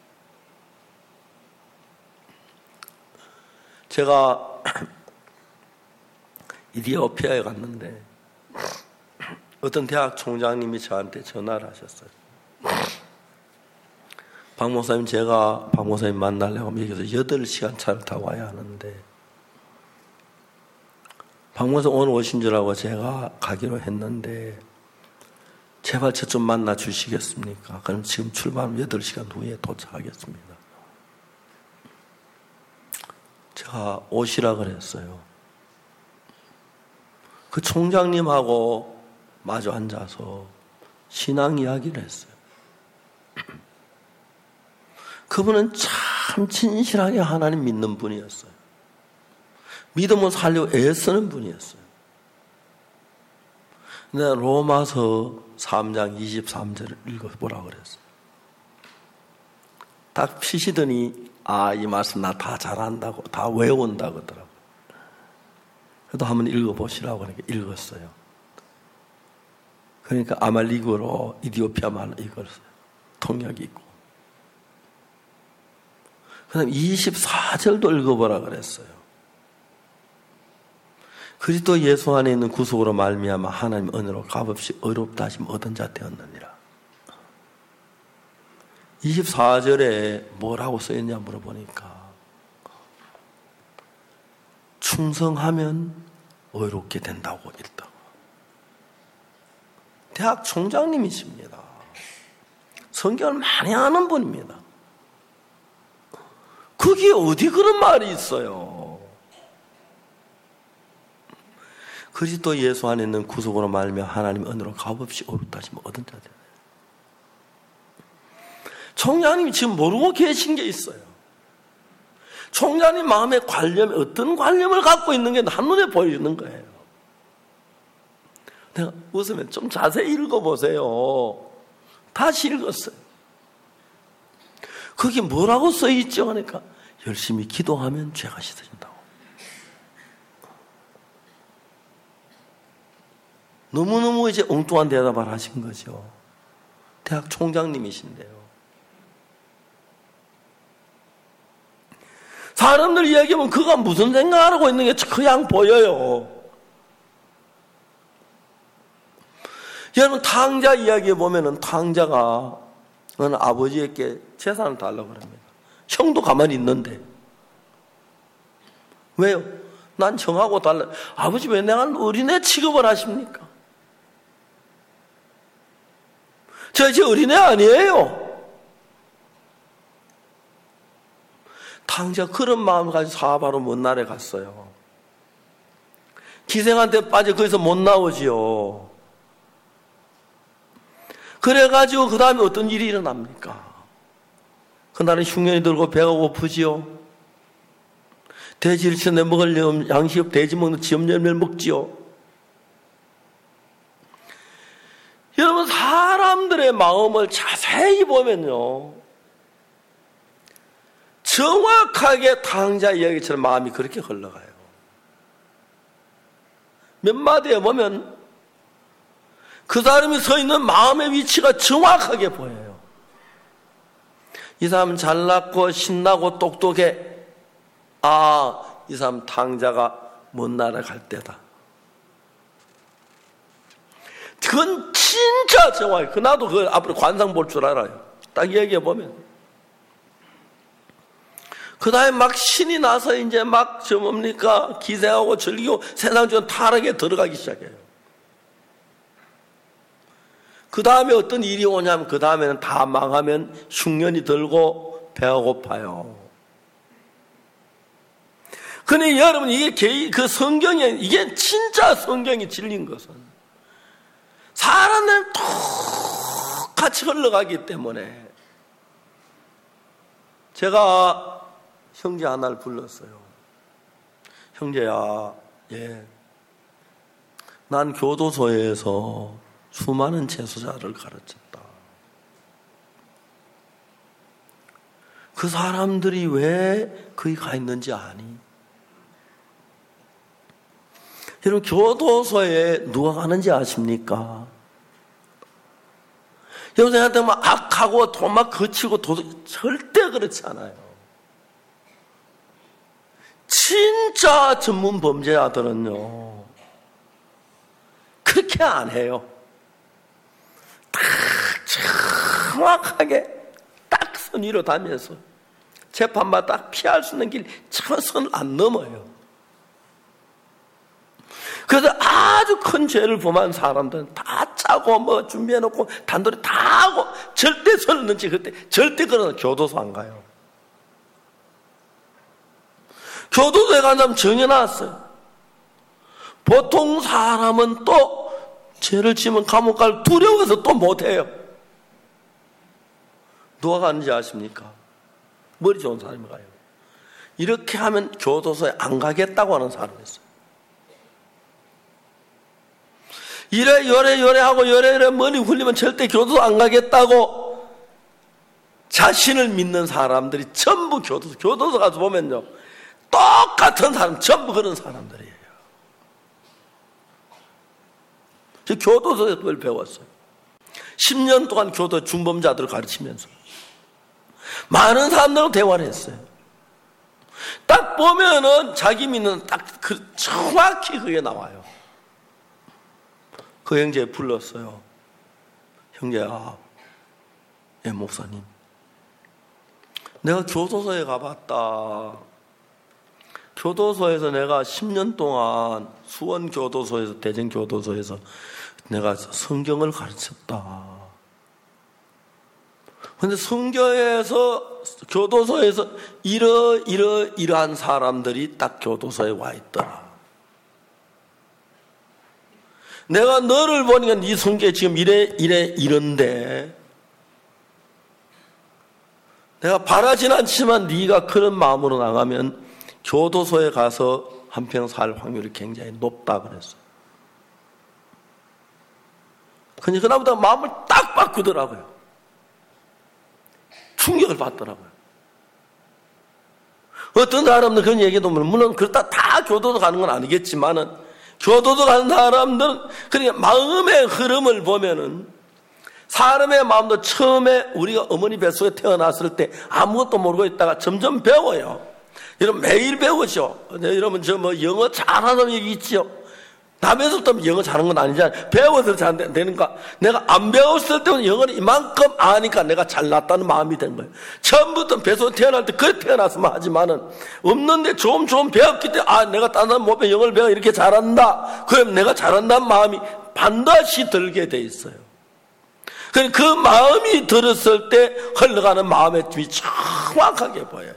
제가 이디오피아에 갔는데 어떤 대학 총장님이 저한테 전화를 하셨어요. 박 목사님, 제가 박 목사님 만나려고 여기서 8시간 차를 타고 와야 하는데 박 목사님 오늘 오신 줄 알고 제가 가기로 했는데 제발 저 좀 만나 주시겠습니까? 그럼 지금 출발하면 8시간 후에 도착하겠습니다. 제가 오시라 그랬어요. 그 총장님하고 마주 앉아서 신앙 이야기를 했어요. 그분은 참 진실하게 하나님 믿는 분이었어요. 믿음을 살려고 애쓰는 분이었어요. 내가 로마서 3장 23절을 읽어보라고 그랬어요. 딱 피시더니 이 말씀 나 다 잘한다고, 다 외운다고 하더라고요. 그래도 한번 읽어보시라고 하니까 읽었어요. 그러니까 아말리그로 이디오피아 말로 읽었어요. 통역이 있고. 그 다음에 24절도 읽어보라 그랬어요. 그리스도 예수 안에 있는 구속으로 말미암아 하나님 은혜로 값없이 의롭다 하심 얻은 자 되었느니라. 24절에 뭐라고 써있냐 물어보니까 충성하면 의롭게 된다고 읽다고. 대학 총장님이십니다. 성경을 많이 아는 분입니다. 그게 어디 그런 말이 있어요. 그리스도 예수 안에 있는 구속으로 말미암아 하나님 은혜로 값없이 의롭다 하시면 얻은 자 되네. 총장님이 지금 모르고 계신 게 있어요. 총장님 마음의 관념, 어떤 관념을 갖고 있는 게 한눈에 보이는 거예요. 내가 웃으면 좀 자세히 읽어보세요. 다시 읽었어요. 거기 뭐라고 써있죠? 하니까 열심히 기도하면 죄가 씻어진다고. 너무너무 이제 엉뚱한 대답을 하신 거죠. 대학 총장님이신데요. 사람들 이야기하면 그가 무슨 생각을 하고 있는 게 그냥 보여요. 여러분, 탕자 이야기에 보면은 탕자가 어느 아버지에게 재산을 달라고 합니다. 형도 가만히 있는데. 왜요? 난 형하고 달라. 아버지 왜 내가 어린애 취급을 하십니까? 저 이제 어린애 아니에요. 탕자 그런 마음을 가지고 사바로 먼 날에 갔어요. 기생한테 빠져 거기서 못 나오지요. 그래가지고 그 다음에 어떤 일이 일어납니까? 그날은 흉년이 들고 배가 고프지요. 돼지를 쳐내 먹을 양식 없 돼지 먹는 지엄열매를 먹지요. 여러분, 사람들의 마음을 자세히 보면요, 정확하게 탕자 이야기처럼 마음이 그렇게 흘러가요. 몇 마디에 보면 그 사람이 서 있는 마음의 위치가 정확하게 보여요. 이 사람은 잘났고 신나고 똑똑해. 아, 이 사람 탕자가 먼 나라 갈 때다. 그건 진짜 정확해. 나도 그 앞으로 관상 볼 줄 알아요. 딱 얘기해 보면. 그 다음에 막 신이 나서 이제 막 저 뭡니까? 기생하고 즐기고 세상 중 타락에 들어가기 시작해요. 그 다음에 어떤 일이 오냐면 그 다음에는 다 망하면 흉년이 들고 배가 고파요. 근데 여러분, 이게 그 성경에, 이게 진짜 성경이 진린 것은 사람들은 똑같이 흘러가기 때문에 제가 형제 하나를 불렀어요. 형제야, 예, 난 교도소에서 수많은 재수자를 가르쳤다. 그 사람들이 왜 거기 가 있는지 아니? 여러분, 교도소에 누가 가는지 아십니까? 여러분, 생각할 때 막 악하고 돈 막 거치고 절대 그렇지 않아요. 진짜 전문 범죄자들은요, 그렇게 안 해요. 딱 정확하게 딱 선 위로 다니면서 재판만 딱 피할 수 있는 길 저 선을 안 넘어요. 그래서 아주 큰 죄를 범한 사람들은 다 짜고 뭐 준비해놓고 단돌이 다 하고 절대 선을 넘지. 그때 절대 그러나 교도소 안 가요. 교도소에 간 사람 정해 나왔어요. 보통 사람은 또 죄를 지면 감옥 갈 두려워서 또 못해요. 누가 가는지 아십니까? 머리 좋은 사람이 가요. 이렇게 하면 교도소에 안 가겠다고 하는 사람이 있어요. 이래 요래 하고 요래 머리 굴리면 절대 교도소 안 가겠다고 자신을 믿는 사람들이 전부 교도소 가서 보면요, 똑같은 사람 전부 그런 사람들이에요. 저 교도소에서 그걸 배웠어요. 10년 동안 교도 중범자들을 가르치면서 많은 사람들하고 대화를 했어요. 딱 보면은 자기 믿는 딱 정확히 그게 나와요. 그 형제 불렀어요. 형제야, 예, 목사님, 내가 교도소에 가봤다. 교도소에서 내가 10년 동안 수원교도소에서, 대전교도소에서 내가 성경을 가르쳤다. 근데 성경에서, 교도소에서 이러한 사람들이 딱 교도소에 와 있더라. 내가 너를 보니까 네 성경에 지금 이런데 내가 바라진 않지만 네가 그런 마음으로 나가면 교도소에 가서 한평 살 확률이 굉장히 높다 그랬어요. 근데 그날부터 마음을 딱 바꾸더라고요. 충격을 받더라고요. 어떤 사람들 그런 얘기도 물론 그렇다 다 교도소 가는 건 아니겠지만은, 교도소 가는 사람들은 그러니까 마음의 흐름을 보면은 사람의 마음도 처음에 우리가 어머니 뱃속에 태어났을 때 아무것도 모르고 있다가 점점 배워요. 여러분 매일 배우죠. 여러분 저 뭐 영어 잘하는 얘기 있죠. 남에서부터 영어 잘하는 건 아니잖아요. 배워서 잘 되는가? 내가 안 배웠을 때는 영어를 이만큼 아니까 내가 잘났다는 마음이 된 거예요. 처음부터 배서 태어날 때 그래 태어났으면 하지만은 없는데 좀 배웠기 때문에 내가 다른 사람 못 배워 영어를 배워 이렇게 잘한다. 그럼 내가 잘한다는 마음이 반드시 들게 돼 있어요. 그 마음이 들었을 때 흘러가는 마음의 힘이 정확하게 보여요.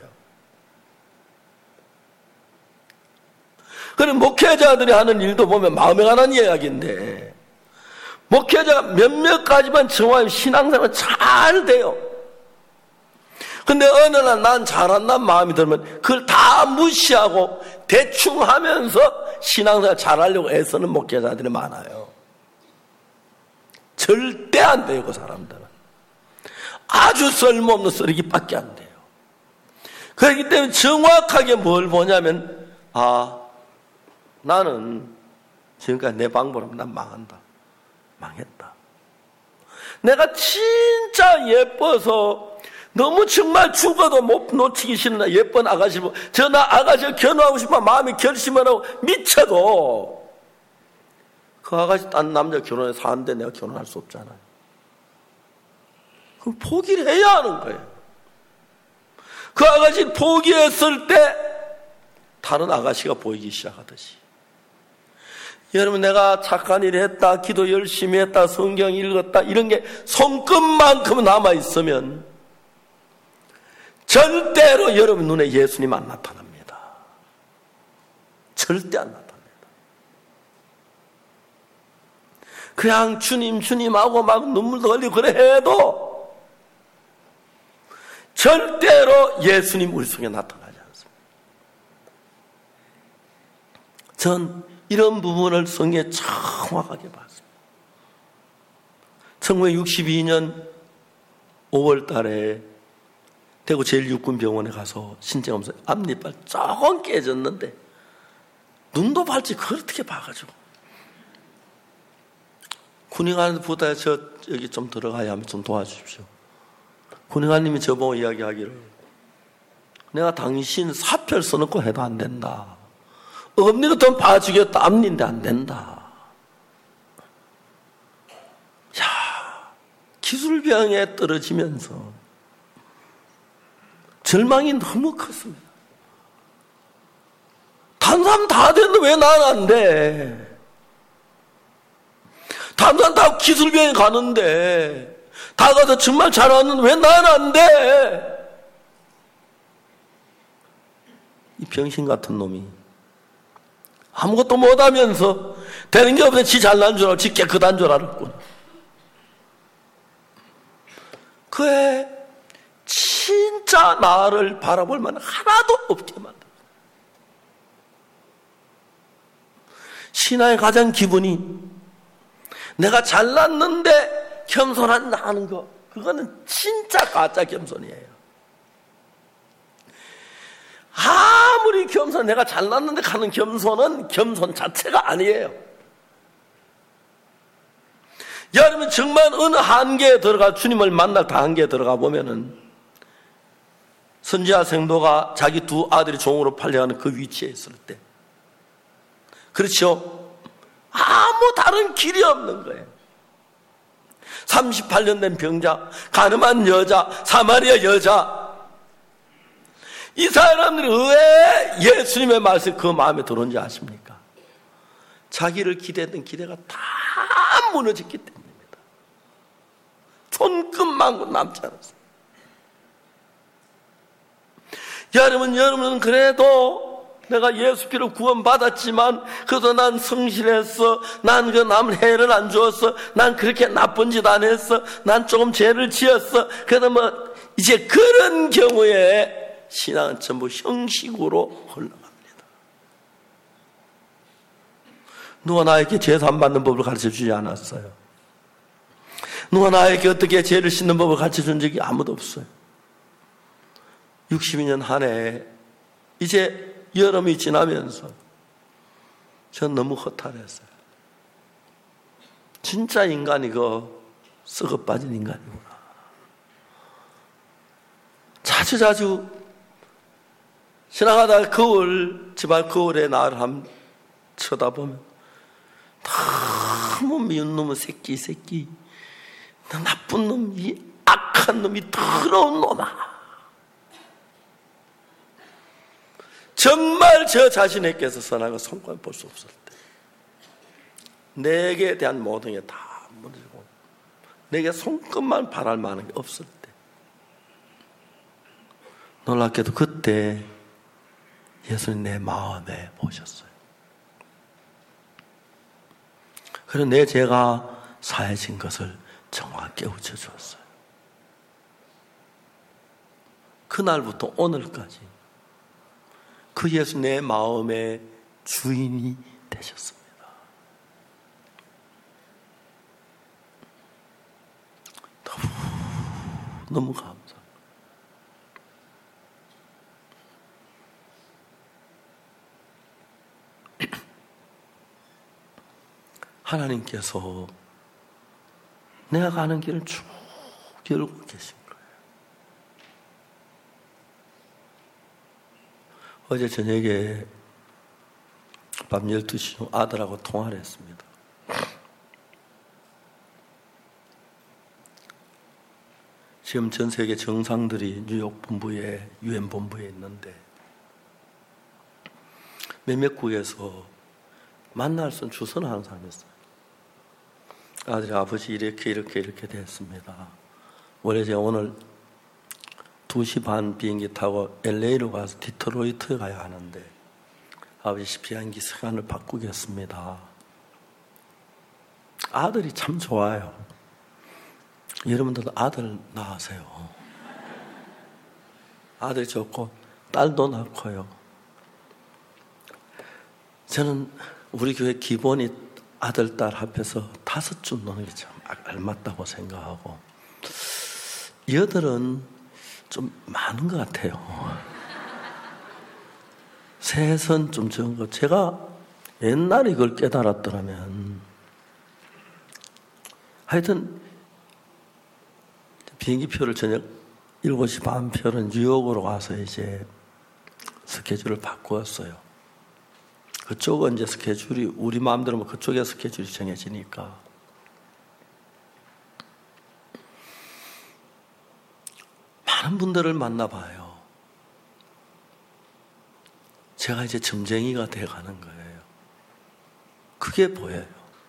그럼 목회자들이 하는 일도 보면 마음에 관한 이야기인데 목회자가 몇몇 가지만 정확히 신앙생활은 잘 돼요. 근데 어느 날 난 잘한다는 마음이 들면 그걸 다 무시하고 대충 하면서 신앙생활 잘하려고 애쓰는 목회자들이 많아요. 절대 안 돼요. 그 사람들은 아주 쓸모없는 쓰레기밖에 안 돼요. 그렇기 때문에 정확하게 뭘 보냐면 나는 지금까지 내 방법으로 난 망한다. 망했다. 내가 진짜 예뻐서 너무 정말 죽어도 못 놓치기 싫은 예쁜 아가씨를 나 아가씨를 결혼하고 싶어 마음이 결심을 하고 미쳐도 그 아가씨 딴 남자 결혼해서 사는데 내가 결혼할 수 없잖아요. 그럼 포기를 해야 하는 거예요. 그 아가씨 포기했을 때 다른 아가씨가 보이기 시작하듯이 여러분 내가 착한 일 했다, 기도 열심히 했다, 성경 읽었다 이런 게 손끝만큼 남아있으면 절대로 여러분 눈에 예수님 안 나타납니다. 절대 안 나타납니다. 그냥 주님 하고 막 눈물도 흘리고 그래 해도 절대로 예수님 우리 속에 나타나지 않습니다. 전 이런 부분을 성경에 정확하게 봤습니다. 1962년 5월 달에 대구 제1육군병원에 가서 신장검사 앞니빨 조금 깨졌는데 눈도 발치 그렇게 봐가지고 군의관한테 부탁해 저 여기 좀 들어가야 하면 좀 도와주십시오. 군의관님이 저보고 이야기하기를 내가 당신 사표를 써놓고 해도 안 된다. 엄니가 돈 봐주겠다. 앞니인데 안 된다. 기술병에 떨어지면서 절망이 너무 컸습니다. 다른 사람 다 되는데 왜 나는 안 돼? 다른 사람 다 기술병에 가는데 다 가서 정말 잘하는데 왜 나는 안 돼? 이 병신 같은 놈이 아무것도 못하면서 되는 게 없는데 지 잘난 줄 알고 지 깨끗한 줄 알았군. 그에 진짜 나를 바라볼 만 하나도 없게 만들어. 신앙의 가장 기본이 내가 잘났는데 겸손한다 하는 거 그거는 진짜 가짜 겸손이에요. 아무리 겸손 내가 잘났는데 하는 겸손은 겸손 자체가 아니에요. 여러분 정말 어느 한계에 들어가 주님을 만날 다 한계에 들어가 보면은 선지자 생도가 자기 두 아들이 종으로 팔려가는 그 위치에 있을 때 그렇죠? 아무 다른 길이 없는 거예요. 38년 된 병자, 가늠한 여자, 사마리아 여자 이 사람들이 왜 예수님의 말씀이 그 마음에 들어온지 아십니까? 자기를 기대했던 기대가 다 무너졌기 때문입니다. 손끝만큼 남지 않았어요. 여러분은 그래도 내가 예수 피로 구원받았지만 그래도 난 성실했어. 난 그 남 해를 안 주었어. 난 그렇게 나쁜 짓 안 했어. 난 조금 죄를 지었어. 그래도 뭐 이제 그런 경우에 신앙은 전부 형식으로 흘러갑니다. 누가 나에게 죄 사함받는 법을 가르쳐주지 않았어요. 누가 나에게 어떻게 죄를 씻는 법을 가르쳐준 적이 아무도 없어요. 62년 한 해 이제 여름이 지나면서 전 너무 허탈했어요. 진짜 인간이 썩어 빠진 인간이구나. 자주 지나가다가 집안 거울에 나를 한번 쳐다보면 너무 미운 놈의 새끼. 너 나쁜 놈, 이 악한 놈이 더러운 놈아. 정말 저 자신에게서 선악을 손꼽아 볼 수 없을 때, 내게 대한 모든 게 다 무너지고 내게 손끝만 바랄 만한 게 없을 때, 놀랍게도 그때 예수님 내 마음에 보셨어요. 그래서 내 죄가 사해진 것을 정확히 깨우쳐 주었어요. 그날부터 오늘까지 그 예수 내 마음의 주인이 되셨습니다. 너무 감사합니다. 하나님께서 내가 가는 길을 쭉 열고 계신 거예요. 어제 저녁에 밤 12시 아들하고 통화를 했습니다. 지금 전 세계 정상들이 뉴욕 본부에, 유엔 본부에 있는데 몇몇 국에서 만날 수 있는 주선을 하는 사람이 있어요. 아들이 아버지 이렇게 됐습니다. 원래 제가 오늘 2시 반 비행기 타고 LA로 가서 디트로이트 가야 하는데 아버지 비행기 시간을 바꾸겠습니다. 아들이 참 좋아요. 여러분들도 아들 낳으세요. 아들이 좋고 딸도 낳고요. 저는 우리 교회 기본이 아들, 딸 합해서 5줄 놓는 게 참 알맞다고 생각하고, 여덟은 좀 많은 것 같아요. 셋은 좀 적은 거. 제가 옛날에 이걸 깨달았더라면, 하여튼 비행기표를 저녁 7시 반 표는 뉴욕으로 가서 이제 스케줄을 바꾸었어요. 그쪽은 이제 스케줄이 우리 마음대로 뭐 그쪽에 스케줄이 정해지니까. 많은 분들을 만나봐요. 제가 이제 점쟁이가 돼가는 거예요. 그게 보여요.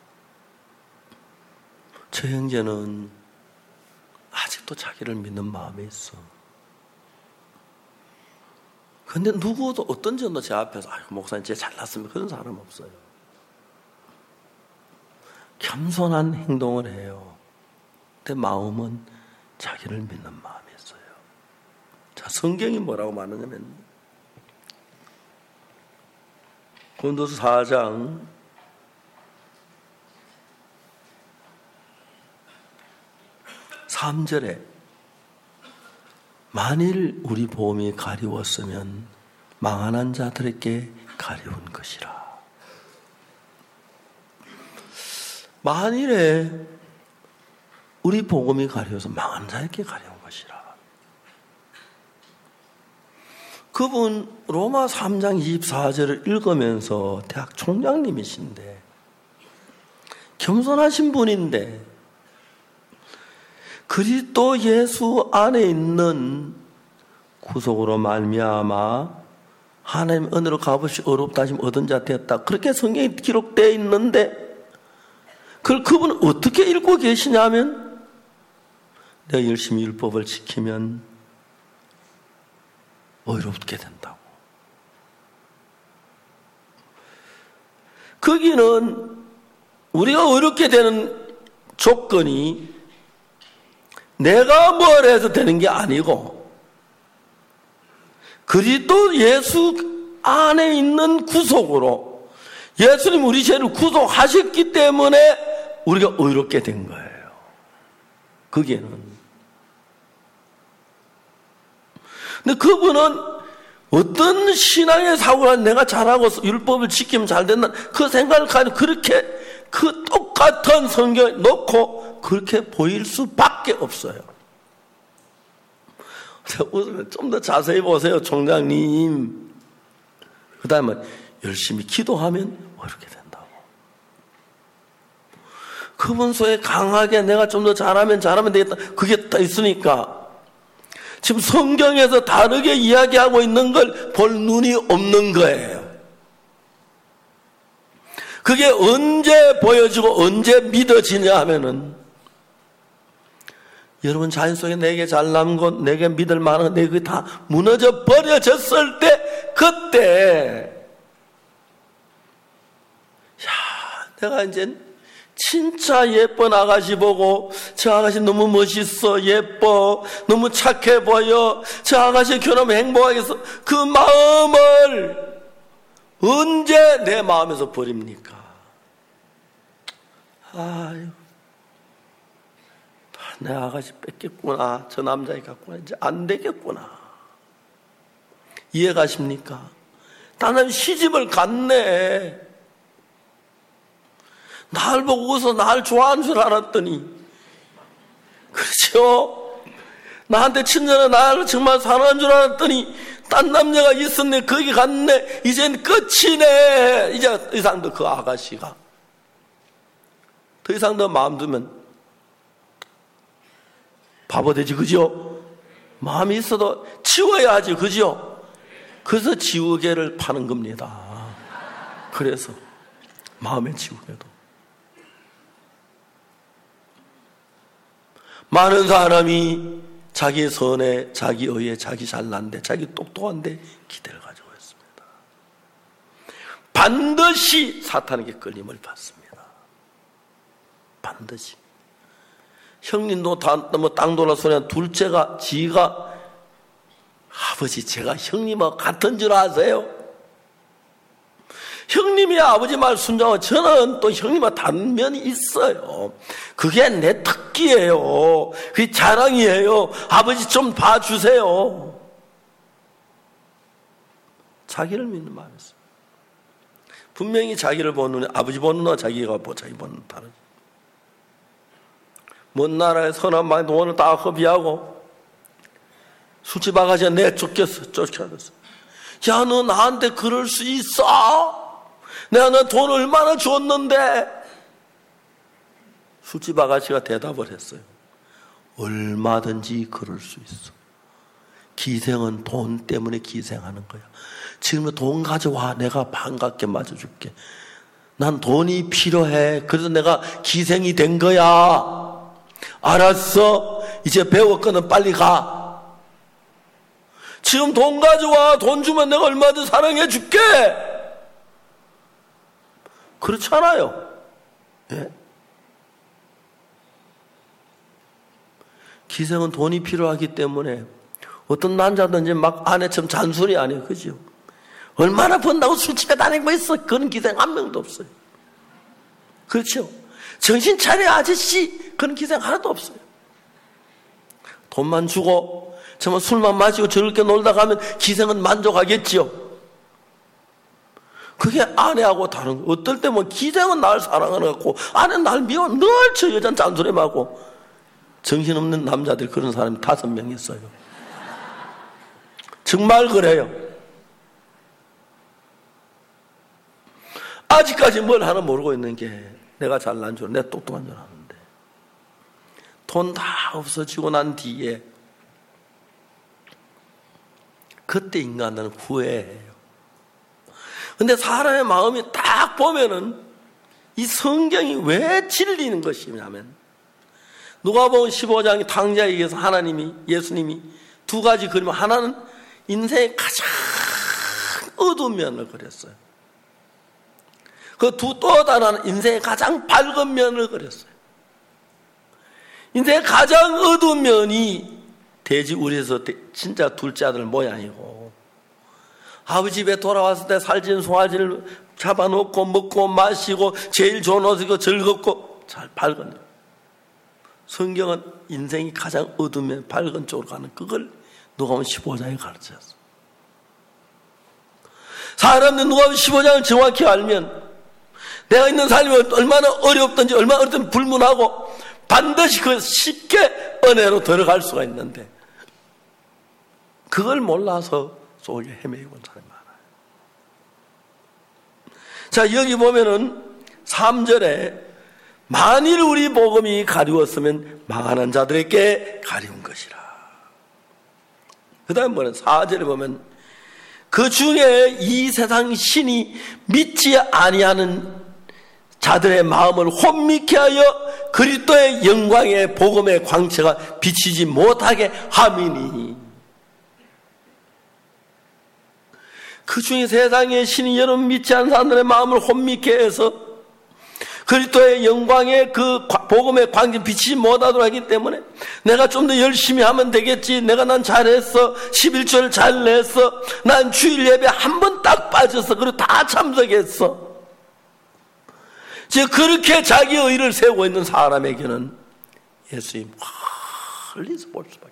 저 형제는 아직도 자기를 믿는 마음이 있어. 근데 누구도 어떤 전도 제 앞에서 아이고 목사님 제 잘났으면 그런 사람 없어요. 겸손한 행동을 해요. 근데 마음은 자기를 믿는 마음이 있어요. 자, 성경이 뭐라고 말하냐면 고린도서 4장 3절에 만일 우리 보험이 가리웠으면 망하는 자들에게 가리운 것이라. 만일에 우리 복음이 가려워서 망하는 자에게 가려운 것이라. 그분 로마 3장 24절을 읽으면서 대학 총장님이신데 겸손하신 분인데 그리스도 예수 안에 있는 구속으로 말미암아 하나님 은혜로 값없이 어렵다 하심 얻은 자 되었다. 그렇게 성경에 기록되어 있는데 그걸 그분은 어떻게 읽고 계시냐면 내가 열심히 율법을 지키면 어렵게 된다고. 거기는 우리가 어렵게 되는 조건이 내가 뭘 해서 되는 게 아니고 그리스도 예수 안에 있는 구속으로 예수님 우리 죄를 구속하셨기 때문에 우리가 의롭게 된 거예요. 거기에는. 근데 그분은 어떤 신앙의 사고가 내가 잘하고 율법을 지키면 잘 된다 그 생각을 가지고 그렇게 그 똑같은 성경에 놓고 그렇게 보일 수밖에 없어요. 좀 더 자세히 보세요, 총장님. 그 다음에 열심히 기도하면 이렇게 된다고. 그분 속에 강하게 내가 좀 더 잘하면 되겠다. 그게 다 있으니까 지금 성경에서 다르게 이야기하고 있는 걸 볼 눈이 없는 거예요. 그게 언제 보여지고 언제 믿어지냐 하면은 여러분 자연 속에 내게 잘난 것, 내게 믿을 만한 것, 내게 다 무너져 버려졌을 때 그때 내가 이제 진짜 예쁜 아가씨 보고 저 아가씨 너무 멋있어, 예뻐, 너무 착해 보여, 저 아가씨 결혼하면 행복하겠어. 그 마음을 언제 내 마음에서 버립니까? 아유, 내 아가씨 뺏겼구나, 저 남자애 갖구나, 이제 안 되겠구나. 이해가십니까? 나는 시집을 갔네. 날 보고 웃어 날 좋아하는 줄 알았더니, 그렇죠? 나한테 친절해 나를 정말 사랑하는 줄 알았더니 딴 남자가 있었네. 거기 갔네. 이젠 끝이네. 이제 더 이상 그 아가씨가 더 이상 더 마음 두면 바보 되지, 그죠? 마음이 있어도 치워야 하지, 그죠? 그래서 지우개를 파는 겁니다. 그래서 마음의 지우개도 많은 사람이 자기 선에, 자기 의에, 자기 잘난데, 자기 똑똑한데 기대를 가지고 있습니다. 반드시 사탄에게 끌림을 받습니다. 반드시. 형님도 땅 돌아 소리한 둘째가 지가 아버지 제가 형님하고 같은 줄 아세요? 형님이 아버지 말 순종하고 저는 또 형님과 다른 면이 있어요. 그게 내 특기예요. 그게 자랑이에요. 아버지 좀 봐주세요. 자기를 믿는 마음이 있어요. 분명히 자기를 보는 눈에 아버지 보는 눈과 자기가 자기 보는 눈 다르죠. 먼 나라에 선한 많이 돈을 다 허비하고 술집 아가씨가 내쫓겼어. 쫓겨났어. 야, 너 나한테 그럴 수 있어? 내가 너 돈 얼마나 줬는데? 술집 아가씨가 대답을 했어요. 얼마든지 그럴 수 있어. 기생은 돈 때문에 기생하는 거야. 지금 돈 가져와. 내가 반갑게 맞아줄게. 난 돈이 필요해. 그래서 내가 기생이 된 거야. 알았어. 이제 배웠거든. 빨리 가. 지금 돈 가져와. 돈 주면 내가 얼마든지 사랑해 줄게. 그렇잖아요. 예? 기생은 돈이 필요하기 때문에 어떤 남자든지 막 아내처럼 잔소리 안 해요. 그죠? 얼마나 번다고 술집에 다니고 있어. 그런 기생 한 명도 없어요. 그렇죠? 정신 차려 아저씨. 그런 기생 하나도 없어요. 돈만 주고 정말 술만 마시고 즐겁게 놀다 가면 기생은 만족하겠지요. 그게 아내하고 다른 거. 어떨 때 뭐 기생은 날 사랑하는 것 같고 아내는 날 미워. 늘 저 여자는 잔소리하고. 정신없는 남자들 그런 사람이 5명 있어요. 정말 그래요. 아직까지 뭘 하나 모르고 있는 게 내가 잘난 줄, 내가 똑똑한 줄 아는데 돈 다 없어지고 난 뒤에 그때 인간은 후회해요. 근데 사람의 마음이 딱 보면은 이 성경이 왜 진리는 것이냐면 누가복음 15장 탕자에 의해서 예수님이 2가지 그림, 하나는 인생의 가장 어두운 면을 그렸어요. 또 다른 인생의 가장 밝은 면을 그렸어요. 인생의 가장 어두운 면이 돼지우리에서 진짜 둘째 아들 모양이고 아버지 집에 돌아왔을 때 살찐 송아지를 잡아놓고 먹고 마시고 제일 좋은 옷을 입고 즐겁고 잘 밝은. 성경은 인생이 가장 어두우면 밝은 쪽으로 가는 그걸 누가복음 15장에 가르쳤어. 사람들이 누가복음 15장을 정확히 알면 내가 있는 삶이 얼마나 어렵든지 얼마나 어렵든지 불문하고 반드시 그 쉽게 은혜로 들어갈 수가 있는데 그걸 몰라서 속에 헤매고 있는 사람이 많아요. 자, 여기 보면은 3절에 만일 우리 복음이 가리웠으면 망하는 자들에게 가리운 것이라. 그 다음 뭐는 4절에 보면 그 중에 이 세상 신이 믿지 아니하는 자들의 마음을 혼미케 하여 그리스도의 영광의 복음의 광채가 비치지 못하게 함이니. 그 중에 세상의 신이 여러분 믿지 않는 사람들의 마음을 혼미케 해서 그리스도의 영광의 그 복음의 광채 비치지 못하도록 하기 때문에 내가 좀 더 열심히 하면 되겠지, 난 잘했어, 11조를 잘 냈어, 난 주일 예배 한 번 딱 빠졌어, 그리고 다 참석했어. 그렇게 자기 의를 세우고 있는 사람에게는 예수님 멀리서 볼 수밖에.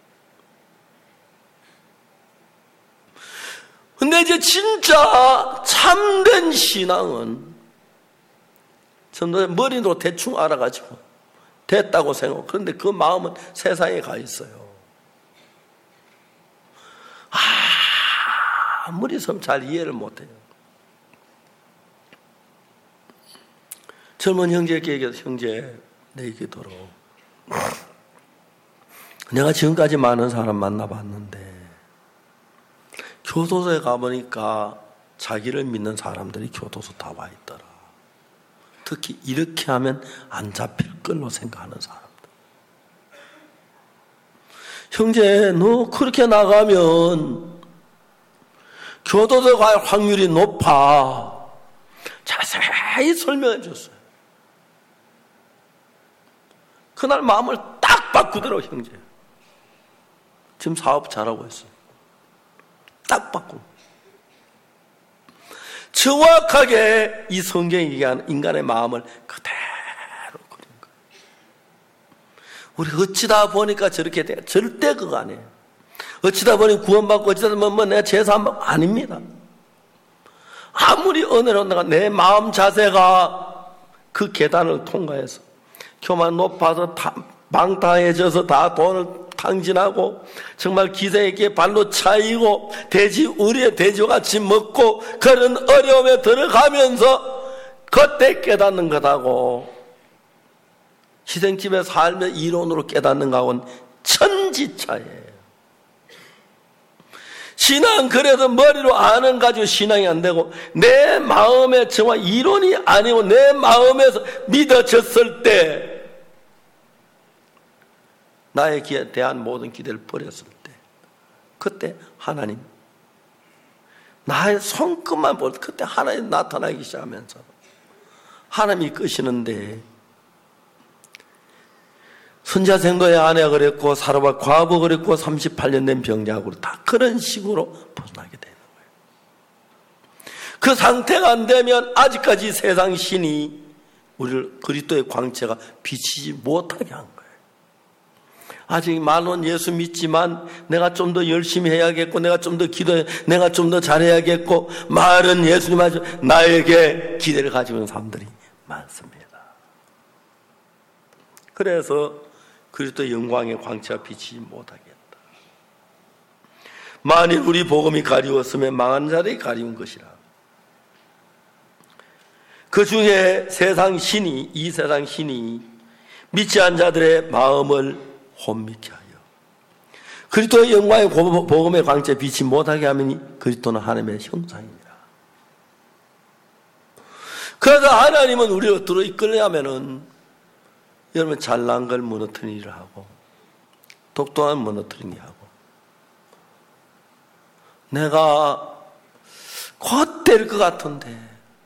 근데 이제 진짜 참된 신앙은 머리로 대충 알아가지고 됐다고 생각하고, 그런데 그 마음은 세상에 가 있어요. 아무리 잘 이해를 못해요. 젊은 형제에게 얘기해서, 형제, 내 기도로 내가 지금까지 많은 사람 만나봤는데 교도소에 가보니까 자기를 믿는 사람들이 교도소 다 와 있더라. 특히 이렇게 하면 안 잡힐 걸로 생각하는 사람들. 형제, 너 그렇게 나가면 교도소 갈 확률이 높아. 자세히 설명해 줬어요. 그날 마음을 딱 바꾸더라고, 형제. 지금 사업 잘하고 있어요. 딱 바꾸고. 정확하게 이 성경이 얘기하는 인간의 마음을 그대로 그린 거예요. 우리 어찌다 보니까 저렇게 돼. 절대 그거 아니에요. 어찌다 보니 구원받고 어찌다 보면 내가 제사 안 받고, 아닙니다. 아무리 은혜로 내가 내 마음 자세가 그 계단을 통과해서 교만 높아서 방탕해져서 다 돈을 탕진하고 정말 기생에게 발로 차이고 우리의 돼지같이 먹고 그런 어려움에 들어가면서 그때 깨닫는 것하고 희생집에 살며 이론으로 깨닫는 것하고는 천지차예요. 신앙 그래도 머리로 아는 가지고 신앙이 안 되고 내 마음에 정말 이론이 아니고 내 마음에서 믿어졌을 때 나에 대한 모든 기대를 버렸을 때 그때 하나님 나의 손끝만 볼 때 그때 하나님 나타나기 시작하면서 하나님이 끄시는데 선자생도의 아내가 그랬고 사로바 과부 그랬고 38년 된 병자하고 다 그런 식으로 벗어나게 되는 거예요. 그 상태가 안 되면 아직까지 세상 신이 우리를 그리스도의 광채가 비치지 못하게 한 거예요. 아직 말로는 예수 믿지만 내가 좀 더 열심히 해야겠고 내가 좀 더 기도해 내가 좀 더 잘해야겠고 말은 예수님 아주 나에게 기대를 가지고 있는 사람들이 많습니다. 그래서 그리스도의 영광의 광채가 비치지 못하겠다. 만일 우리 복음이 가리웠으면 망한 자들이 가리운 것이라. 그 중에 이 세상 신이 믿지 않은 자들의 마음을 혼미케 하여 그리스도의 영광의 복음의 광채에 비치지 못하게 하면 그리스도는 하나님의 형상이니라. 그래서 하나님은 우리를 어디로 이끌려 하면은 여러분 잘난 걸 무너뜨리는 일을 하고 독도한 무너뜨리는 일을 하고 내가 곧 될 것 같은데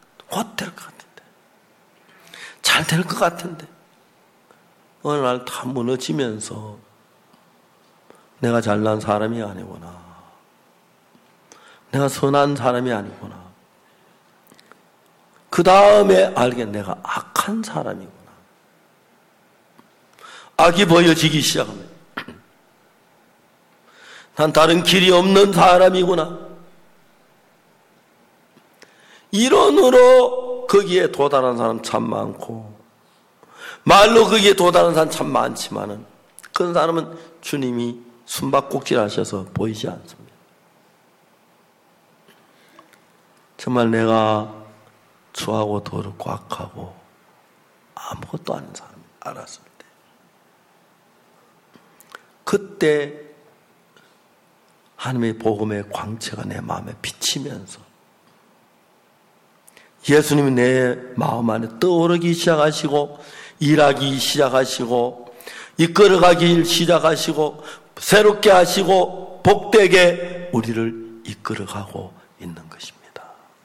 잘 될 것 같은데 어느 날 다 무너지면서 내가 잘난 사람이 아니구나, 내가 선한 사람이 아니구나, 그 다음에 알게 내가 악한 사람이구나, 악이 보여지기 시작합니다. 난 다른 길이 없는 사람이구나. 이론으로 거기에 도달한 사람 참 많고 말로 거기에 도달한 사람 참 많지만은 그런 사람은 주님이 숨바꼭질 하셔서 보이지 않습니다. 정말 내가 추하고 더럽고 악하고 아무것도 아닌 사람이 알았을 때, 그때 하나님의 복음의 광채가 내 마음에 비치면서 예수님이 내 마음 안에 떠오르기 시작하시고 일하기 시작하시고 이끌어가기 시작하시고 새롭게 하시고 복되게 우리를 이끌어가고 있는 것입니다.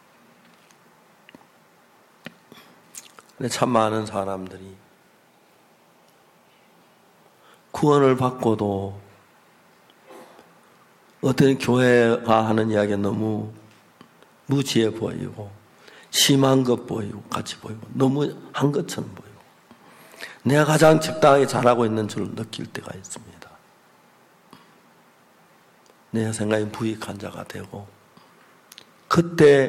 근데 참 많은 사람들이 구원을 받고도 어떤 교회가 하는 이야기가 너무 무지해 보이고 심한 것 보이고 같이 보이고 너무 한 것처럼 보이고 내가 가장 적당하게 잘하고 있는 줄 느낄 때가 있습니다. 내 생각에 부익한 자가 되고 그때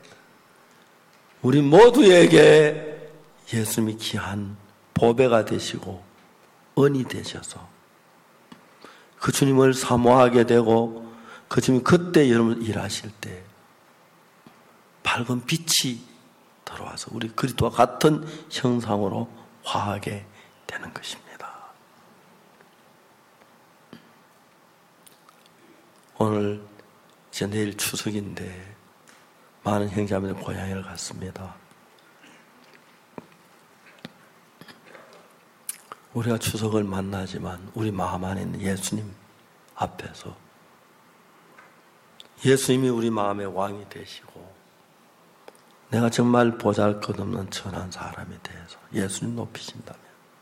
우리 모두에게 예수님이 귀한 보배가 되시고 은이 되셔서 그 주님을 사모하게 되고 그 주님이 그때 여러분 일하실 때 밝은 빛이 들어와서 우리 그리스도와 같은 형상으로 화하게 되는 것입니다. 오늘 이제 내일 추석인데 많은 형제자매들 고향을 갔습니다. 우리가 추석을 만나지만 우리 마음 안에 있는 예수님 앞에서 예수님이 우리 마음의 왕이 되시고 내가 정말 보잘것없는 천한 사람에 대해서 예수님 높이신다면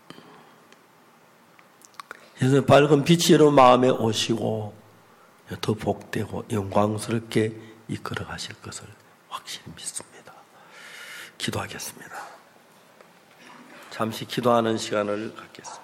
예수님 밝은 빛이 여러분 마음에 오시고 더 복되고 영광스럽게 이끌어 가실 것을 확실히 믿습니다. 기도하겠습니다. 잠시 기도하는 시간을 갖겠습니다.